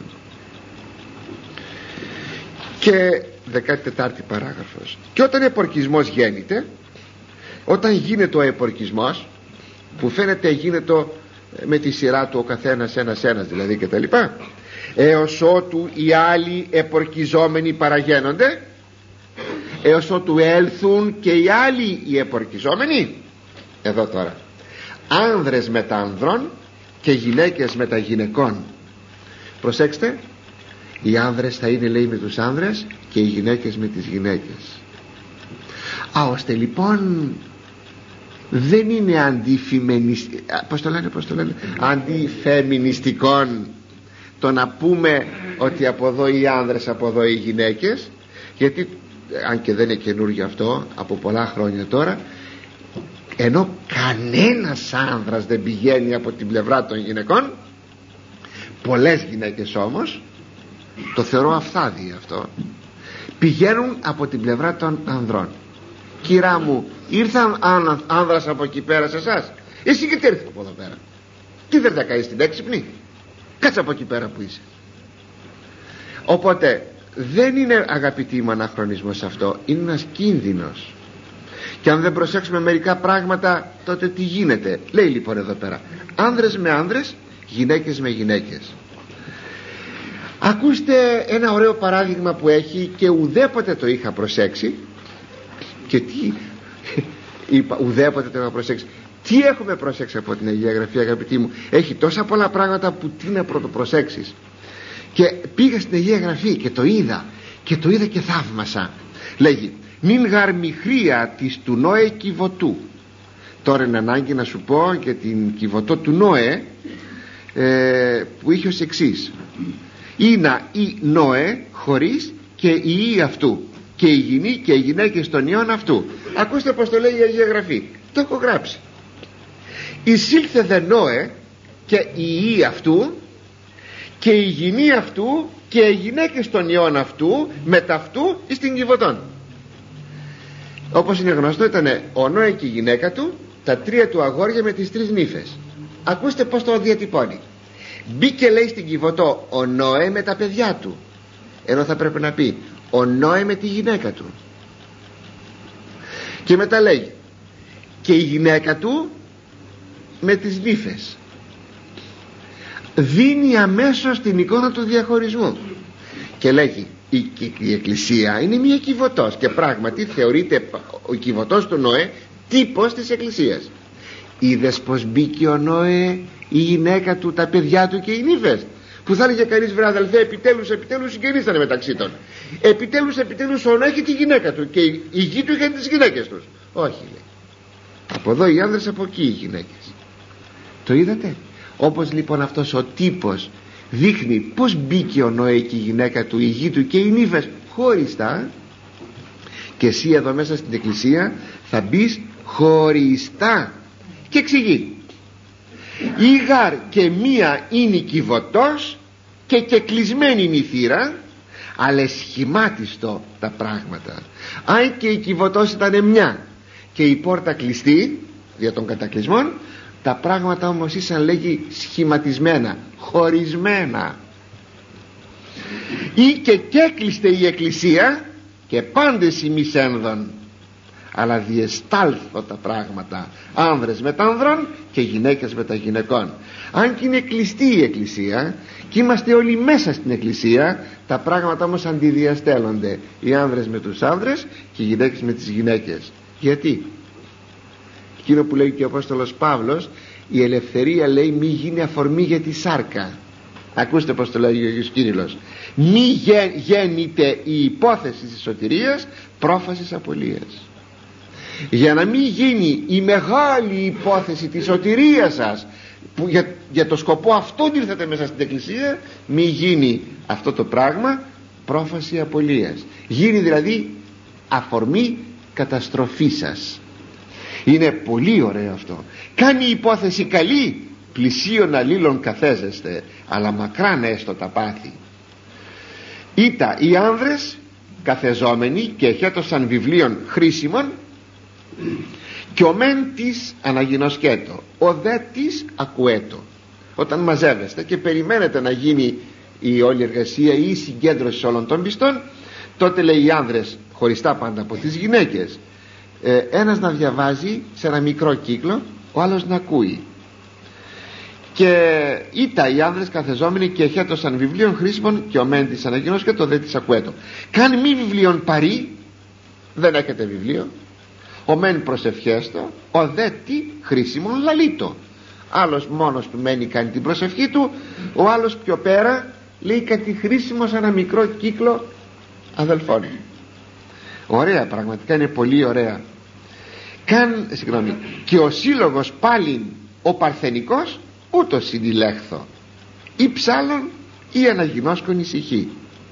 Και δεκατετάρτη παράγραφος. Και όταν επορκισμός γέννηται, όταν γίνεται ο επορκισμός, που φαίνεται γίνεται με τη σειρά του ο καθένας ένας ένας δηλαδή και τα λοιπά, έως ότου οι άλλοι επορκιζόμενοι παραγένονται, έως ότου έλθουν και οι άλλοι οι επορκιζόμενοι. Εδώ τώρα, άνδρες με τα ανδρών και γυναίκες με τα γυναικών. Προσέξτε, οι άνδρες θα είναι, λέει, με τους άνδρες και οι γυναίκες με τις γυναίκες. Α, ώστε λοιπόν δεν είναι αντιφημενιστικό, πώς το λένε, πώς το λένε, αντιφεμινιστικών το να πούμε ότι από εδώ οι άνδρες, από εδώ οι γυναίκες, γιατί αν και δεν είναι καινούργιο αυτό, από πολλά χρόνια τώρα, ενώ κανένας άνδρας δεν πηγαίνει από την πλευρά των γυναικών, πολλές γυναίκες όμως, το θεωρώ αφθάδι αυτό, πηγαίνουν από την πλευρά των ανδρών. Κυρά μου, ήρθαν άνδρας από εκεί πέρα σε εσάς? Εσύ και τι ήρθε από εδώ πέρα? Τι δεν θα κάνεις την έξυπνη? Κάτσε από εκεί πέρα που είσαι. Οπότε δεν είναι, αγαπητοί μου, αναχρονισμός αυτό, είναι ένας κίνδυνος. Και αν δεν προσέξουμε μερικά πράγματα, τότε τι γίνεται? Λέει λοιπόν εδώ πέρα, άνδρες με άνδρες, γυναίκες με γυναίκες. Ακούστε ένα ωραίο παράδειγμα που έχει και ουδέποτε το είχα προσέξει. Και τι είπα, ουδέποτε το είχα προσέξει. Τι έχουμε προσέξει από την Αγία Γραφή, αγαπητοί μου? Έχει τόσα πολλά πράγματα που τι να πρωτοπροσέξεις. Και πήγα στην Αγία Γραφή και το είδα, και το είδα και θαύμασα. Λέγει, μην γαρμιχρία της του Νόε κυβωτού. Τώρα είναι ανάγκη να σου πω και την κυβωτό του Νόε, ε, που είχε ως εξής: Ήνα η Νόε χωρίς και η ή αυτού, και οι γυνοί και οι γυναίκες των ιών αυτού. Ακούστε πως το λέει η Αγία Γραφή, το έχω γράψει. Εισήλθε δε Νόε και η ή αυτού και οι γυνοί αυτού και οι γυναίκες των ιών αυτού μετ' αυτού εις την κυβωτόν. Όπως είναι γνωστό, ήταν ο Νόε και η γυναίκα του, τα τρία του αγόρια με τις τρεις νύφες. Ακούστε πως το διατυπώνει. Μπήκε, λέει, στην κυβωτό ο Νόε με τα παιδιά του, ενώ θα πρέπει να πει ο Νόε με τη γυναίκα του. Και μετά λέει και η γυναίκα του με τις νύφες. Δίνει αμέσως την εικόνα του διαχωρισμού και λέγει η, η, η Εκκλησία είναι μια κυβωτός, και πράγματι θεωρείται ο κυβωτός του Νόε τύπος της Εκκλησίας. Είδες πως μπήκε ο Νόε, η γυναίκα του, τα παιδιά του και οι νύφες? που θα έλεγε κανείς, βρε αδελφέ, επιτέλους επιτέλους συγγενήσανε μεταξύ των, επιτέλους επιτέλους ο να έχει τη γυναίκα του και η γη του είχαν τις γυναίκες τους. Όχι, λέει, από εδώ οι άνδρες, από εκεί οι γυναίκες. Το είδατε? Όπως λοιπόν αυτός ο τύπος δείχνει πως μπήκε ο Νοέ και η γυναίκα του, η γη του και οι νύφες χωριστά, και εσύ εδώ μέσα στην εκκλησία θα μπεις χωριστά. Και εξηγεί: η γάρ και μία είναι κυβωτός και κεκλεισμένη είναι η θύρα, αλλά σχημάτιστο τα πράγματα. Αν και η κυβωτός ήταν μια και η πόρτα κλειστή δια των κατακλεισμών, τα πράγματα όμως ήσαν, λέγει, σχηματισμένα, χωρισμένα. Ή και κέκλειστε η εκκλησία και πάντες ημείς ένδον, αλλά διεστάλθω τα πράγματα, άνδρες με τα άνδρων και γυναίκες με τα γυναικών. Αν και είναι κλειστή η εκκλησία και είμαστε όλοι μέσα στην εκκλησία, τα πράγματα όμως αντιδιαστέλλονται, οι άνδρες με τους άνδρες και οι γυναίκες με τις γυναίκες. Γιατί? Εκείνο που λέει και ο Απόστολος Παύλος, η ελευθερία, λέει, μη γίνει αφορμή για τη σάρκα. Ακούστε πως το λέει ο Άγιος Κύριλλος: μη γέννηται η υπόθεση της σωτηρίας πρόφασης απολίας. Για να μην γίνει η μεγάλη υπόθεση της σωτηρίας σας, που για, για το σκοπό αυτόν ήρθατε μέσα στην εκκλησία, μη γίνει αυτό το πράγμα πρόφαση απολίας, γίνει δηλαδή αφορμή καταστροφής σας. Είναι πολύ ωραίο αυτό. Κάνει η υπόθεση καλή, πλησίον αλλήλων καθέζεστε, αλλά μακράν έστω τα πάθη. Ήτα οι άνδρες καθεζόμενοι και εχέτωσαν βιβλίων χρήσιμων, και ο μεν της αναγινωσκέτο, ο δε της ακουέτο. Όταν μαζεύεστε και περιμένετε να γίνει η όλη εργασία ή η συγκέντρωση όλων των πιστών, τότε, λέει, οι άνδρες χωριστά πάντα από τις γυναίκες, ε, ένας να διαβάζει σε ένα μικρό κύκλο, ο άλλος να ακούει. Και ήτα οι άνδρες καθεζόμενοι και εχέτωσαν βιβλίων χρήσιμων, και ο μεν της αναγινωσκέτο, ο δε της ακουέτο. Καν μη βιβλίων παρή, δεν έχετε βιβλίο, ο μεν προσευχέστο, ο δε τι χρήσιμον λαλίτο. Άλλος μόνος του μένει, κάνει την προσευχή του, ο άλλος πιο πέρα λέει κάτι χρήσιμο σε ένα μικρό κύκλο αδελφών. Ωραία, πραγματικά είναι πολύ ωραία. Καν, συγγνώμη, και ο σύλλογος πάλιν ο παρθενικός ούτως συντηλέχθω, ή ψάλλον ή αναγινώσκον ησυχή.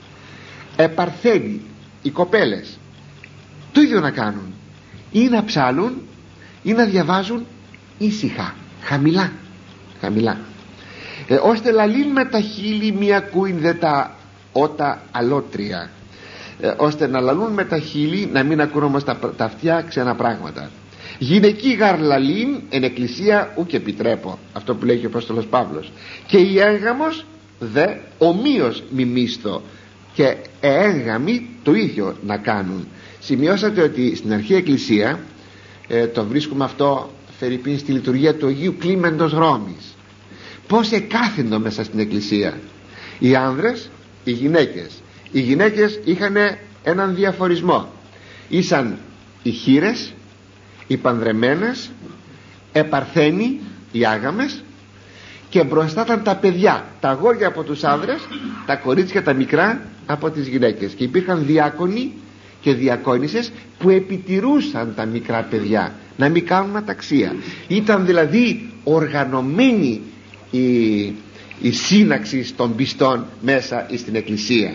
Επαρθένοι οι κοπέλες το ίδιο να κάνουν, ή να ψάλουν ή να διαβάζουν ήσυχα, χαμηλά, χαμηλά, ε, ώστε λαλήν με τα χείλη μη ακούειν δε τα ότα αλότρια, ε, ώστε να λαλούν με τα χείλη, να μην ακούν όμως τα, τα αυτιά ξένα πράγματα. Γυναική γαρ λαλήν εν εκκλησία ουκ επιτρέπω, αυτό που λέει και ο Απόστολος Παύλος. Και η έγγαμος δε ομοίως μιμίστο, και έγγαμοι το ίδιο να κάνουν. Σημειώσατε ότι στην αρχαία εκκλησία, ε, το βρίσκουμε αυτό φερειπίν στη λειτουργία του Αγίου Κλίμεντος Ρώμης, πως εκάθεντο μέσα στην εκκλησία οι άνδρες, οι γυναίκες. Οι γυναίκες είχαν έναν διαφορισμό, ήσαν οι χήρες, οι πανδρεμένες, επαρθένοι, οι άγαμες, και μπροστά ήταν τα παιδιά, τα αγόρια από τους άνδρες, τα κορίτσια τα μικρά από τις γυναίκες, και υπήρχαν διάκονοι και διακόνισσες που επιτηρούσαν τα μικρά παιδιά να μην κάνουν αταξία. Ήταν δηλαδή οργανωμένη η, η σύναξη των πιστών μέσα στην εκκλησία.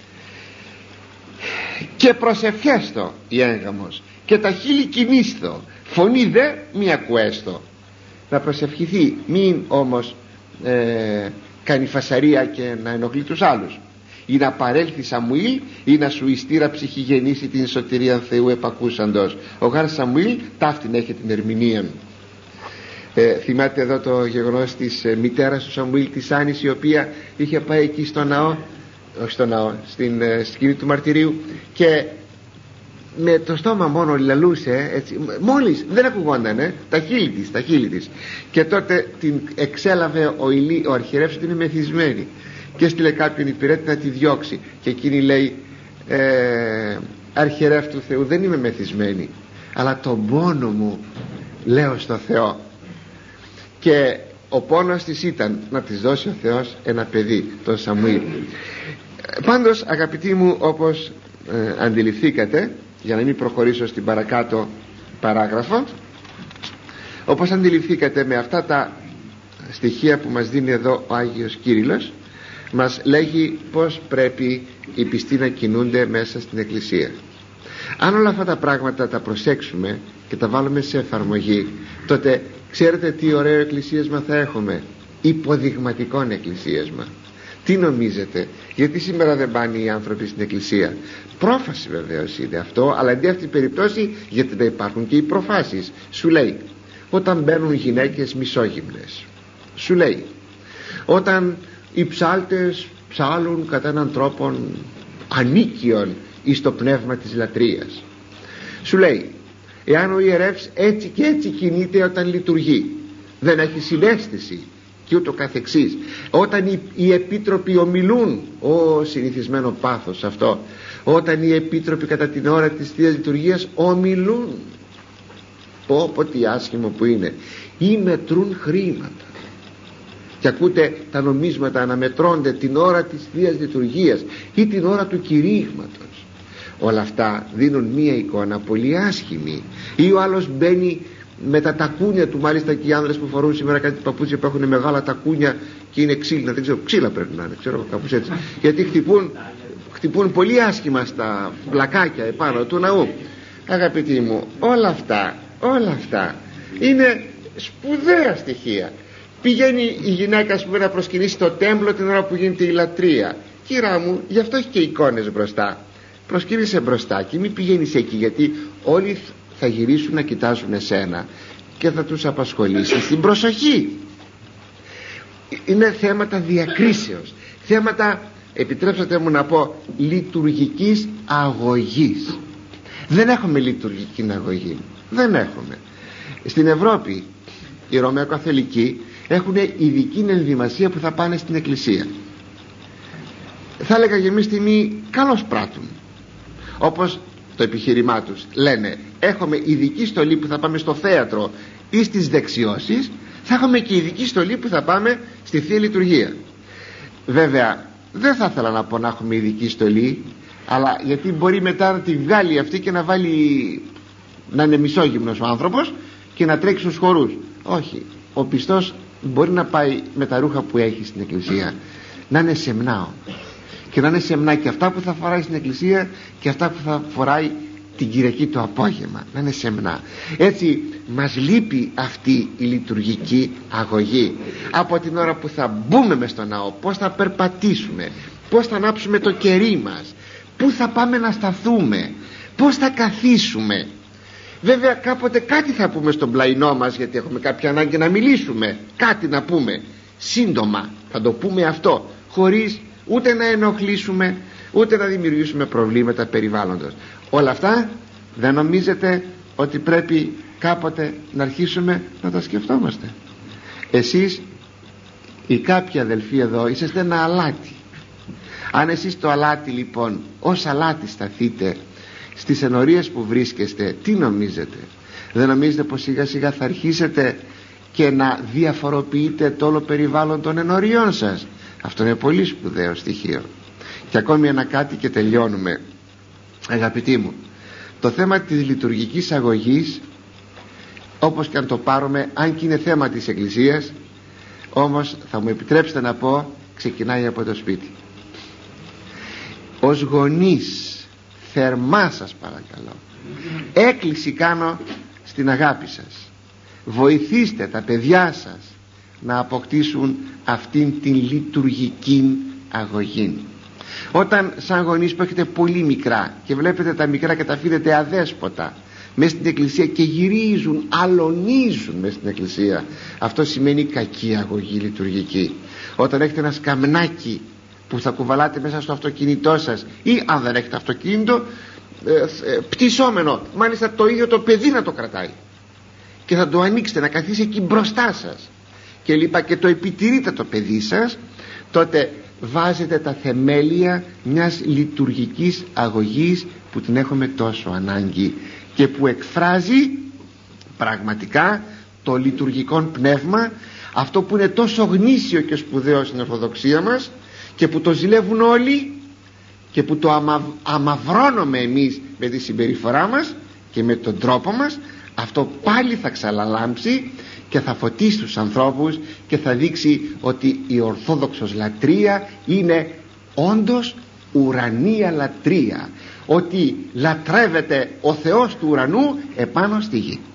Και προσευχέστο η έγγαμος και τα χείλη κινήστο, φωνή δε μη ακουέστο. Να προσευχηθεί, μην όμως ε, κάνει φασαρία και να ενοχλεί τους άλλους. Ή να παρέλθει Σαμουήλ, ή να σου ιστήρα ψυχή γεννήσει την σωτηρία Θεού επακούσαντος. Ο γάρ Σαμουήλ ταύτην έχει την ερμηνεία. ε, θυμάται εδώ το γεγονός της ε, μητέρας του Σαμουήλ, της Άννης, η οποία είχε πάει εκεί στο ναό, όχι στο ναό, στην ε, σκηνή του μαρτυρίου, και με το στόμα μόνο λαλούσε έτσι, μόλις δεν ακουγόντανε τα χείλη της, τα χείλη της. Και τότε την εξέλαβε ο, Ηλί, ο αρχιερεύς ότι είναι μεθυσμένη, και έστειλε κάποιον υπηρέτη να τη διώξει, και εκείνη λέει ε, αρχιερεύ του Θεού, δεν είμαι μεθυσμένη, αλλά τον πόνο μου λέω στο Θεό. Και ο πόνος της ήταν να της δώσει ο Θεός ένα παιδί, τον Σαμουήλ. Πάντως αγαπητοί μου, όπως ε, αντιληφθήκατε, για να μην προχωρήσω στην παρακάτω παράγραφο, όπως αντιληφθήκατε, με αυτά τα στοιχεία που μας δίνει εδώ ο Άγιος Κύριλλος, μας λέγει πως πρέπει οι πιστοί να κινούνται μέσα στην Εκκλησία. Αν όλα αυτά τα πράγματα τα προσέξουμε και τα βάλουμε σε εφαρμογή, τότε ξέρετε τι ωραίο εκκλησίασμα θα έχουμε? Υποδειγματικό εκκλησίασμα. Τι νομίζετε? Γιατί σήμερα δεν πάνε οι άνθρωποι στην εκκλησία? Πρόφαση βεβαίως είναι αυτό, αλλά αντί αυτή την περίπτωση, γιατί να υπάρχουν και οι προφάσεις. Σου λέει όταν μπαίνουν γυναίκες μισόγυμνες, σου λέει όταν οι ψάλτες ψάλουν κατά έναν τρόπο ανίκιον εις το πνεύμα της λατρείας, σου λέει εάν ο ιερεύς έτσι και έτσι κινείται όταν λειτουργεί, δεν έχει συναίσθηση και ούτω καθεξής, όταν οι, οι επίτροποι ομιλούν, ο συνηθισμένο πάθος αυτό, όταν οι επίτροποι κατά την ώρα της Θείας Λειτουργίας ομιλούν, πω πω τι άσχημο που είναι, ή μετρούν χρήματα και ακούτε τα νομίσματα να μετρώνται την ώρα της Θείας Λειτουργίας ή την ώρα του κηρύγματος, όλα αυτά δίνουν μία εικόνα πολύ άσχημη. Ή ο άλλος μπαίνει με τα τακούνια του, μάλιστα και οι άνδρες που φορούν σήμερα κάτι παπούτσια που έχουν μεγάλα τακούνια και είναι ξύλινα, δεν ξέρω, ξύλα πρέπει να είναι, ξέρω κάπως έτσι, γιατί χτυπούν, χτυπούν πολύ άσχημα στα πλακάκια επάνω του ναού. Αγαπητοί μου, όλα αυτά, όλα αυτά είναι σπουδαία στοιχεία. Πηγαίνει η γυναίκα, ας πούμε, να προσκυνήσει το τέμπλο την ώρα που γίνεται η λατρεία. Κυρά μου, γι' αυτό έχει και εικόνες μπροστά. Προσκύνησε μπροστά και μην πηγαίνεις εκεί, γιατί όλοι θα γυρίσουν να κοιτάζουν εσένα και θα τους απασχολήσει την προσοχή. Είναι θέματα διακρίσεως, θέματα, επιτρέψατε μου να πω, λειτουργικής αγωγής. Δεν έχουμε λειτουργική αγωγή, δεν έχουμε. Στην Ευρώπη οι Ρωμαιοκαθολικοί έχουν ειδική ενδυμασία που θα πάνε στην εκκλησία. Θα έλεγα για μια στιγμή καλώς πράττουν, όπως το επιχείρημά τους λένε, έχουμε ειδική στολή που θα πάμε στο θέατρο ή στις δεξιώσεις, θα έχουμε και ειδική στολή που θα πάμε στη Θεία Λειτουργία. Βέβαια δεν θα ήθελα να πω να έχουμε ειδική στολή, αλλά γιατί μπορεί μετά να τη βγάλει αυτή και να βάλει, να είναι μισόγυμνος ο άνθρωπος και να τρέξει στους χορούς. Όχι, ο πιστός μπορεί να πάει με τα ρούχα που έχει στην εκκλησία, να είναι σεμνά, και να είναι σεμνά και αυτά που θα φοράει στην εκκλησία και αυτά που θα φοράει την Κυριακή το απόγευμα, να είναι σεμνά. Έτσι μας λείπει αυτή η λειτουργική αγωγή. Από την ώρα που θα μπούμε μες στο ναό, πώς θα περπατήσουμε, πώς θα ανάψουμε το κερί μας, πού θα πάμε να σταθούμε, πώς θα καθίσουμε. Βέβαια κάποτε κάτι θα πούμε στον πλαϊνό μας, γιατί έχουμε κάποια ανάγκη να μιλήσουμε, κάτι να πούμε σύντομα, θα το πούμε αυτό, χωρίς ούτε να ενοχλήσουμε ούτε να δημιουργήσουμε προβλήματα περιβάλλοντος. Όλα αυτά δεν νομίζετε ότι πρέπει κάποτε να αρχίσουμε να τα σκεφτόμαστε? Εσείς οι κάποιοι αδελφοί εδώ είσαστε ένα αλάτι. Αν εσείς το αλάτι λοιπόν ως αλάτι σταθείτε στις ενορίες που βρίσκεστε, τι νομίζετε? Δεν νομίζετε πως σιγά σιγά θα αρχίσετε και να διαφοροποιείτε το όλο περιβάλλον των ενοριών σας? Αυτό είναι πολύ σπουδαίο στοιχείο. Και ακόμη ένα κάτι και τελειώνουμε. Αγαπητοί μου, το θέμα της λειτουργικής αγωγής, όπως και αν το πάρουμε, αν και είναι θέμα της Εκκλησίας, όμως θα μου επιτρέψετε να πω, ξεκινάει από το σπίτι. Ως γονείς, θερμά σας παρακαλώ, έκκληση κάνω στην αγάπη σας, βοηθήστε τα παιδιά σας να αποκτήσουν αυτήν την λειτουργική αγωγή. Όταν σαν γονείς που έχετε πολύ μικρά και βλέπετε τα μικρά και τα αφήνετε αδέσποτα μέσα στην εκκλησία και γυρίζουν, αλωνίζουν μέσα στην εκκλησία, αυτό σημαίνει κακή αγωγή λειτουργική. Όταν έχετε ένα σκαμνάκι που θα κουβαλάτε μέσα στο αυτοκίνητό σας, ή αν δεν έχετε αυτοκίνητο, ε, ε, πτυσσόμενο, μάλιστα το ίδιο το παιδί να το κρατάει και θα το ανοίξετε να καθίσει εκεί μπροστά σας και λοιπά, και το επιτηρείτε το παιδί σας, τότε βάζετε τα θεμέλια μιας λειτουργικής αγωγής που την έχουμε τόσο ανάγκη και που εκφράζει πραγματικά το λειτουργικό πνεύμα, αυτό που είναι τόσο γνήσιο και σπουδαίο στην Ορθοδοξία μας και που το ζηλεύουν όλοι και που το αμα, αμαυρώνουμε εμείς με τη συμπεριφορά μας και με τον τρόπο μας, αυτό πάλι θα ξαλαλάμψει και θα φωτίσει τους ανθρώπους και θα δείξει ότι η ορθόδοξος λατρεία είναι όντως ουρανία λατρεία, ότι λατρεύεται ο Θεός του ουρανού επάνω στη γη.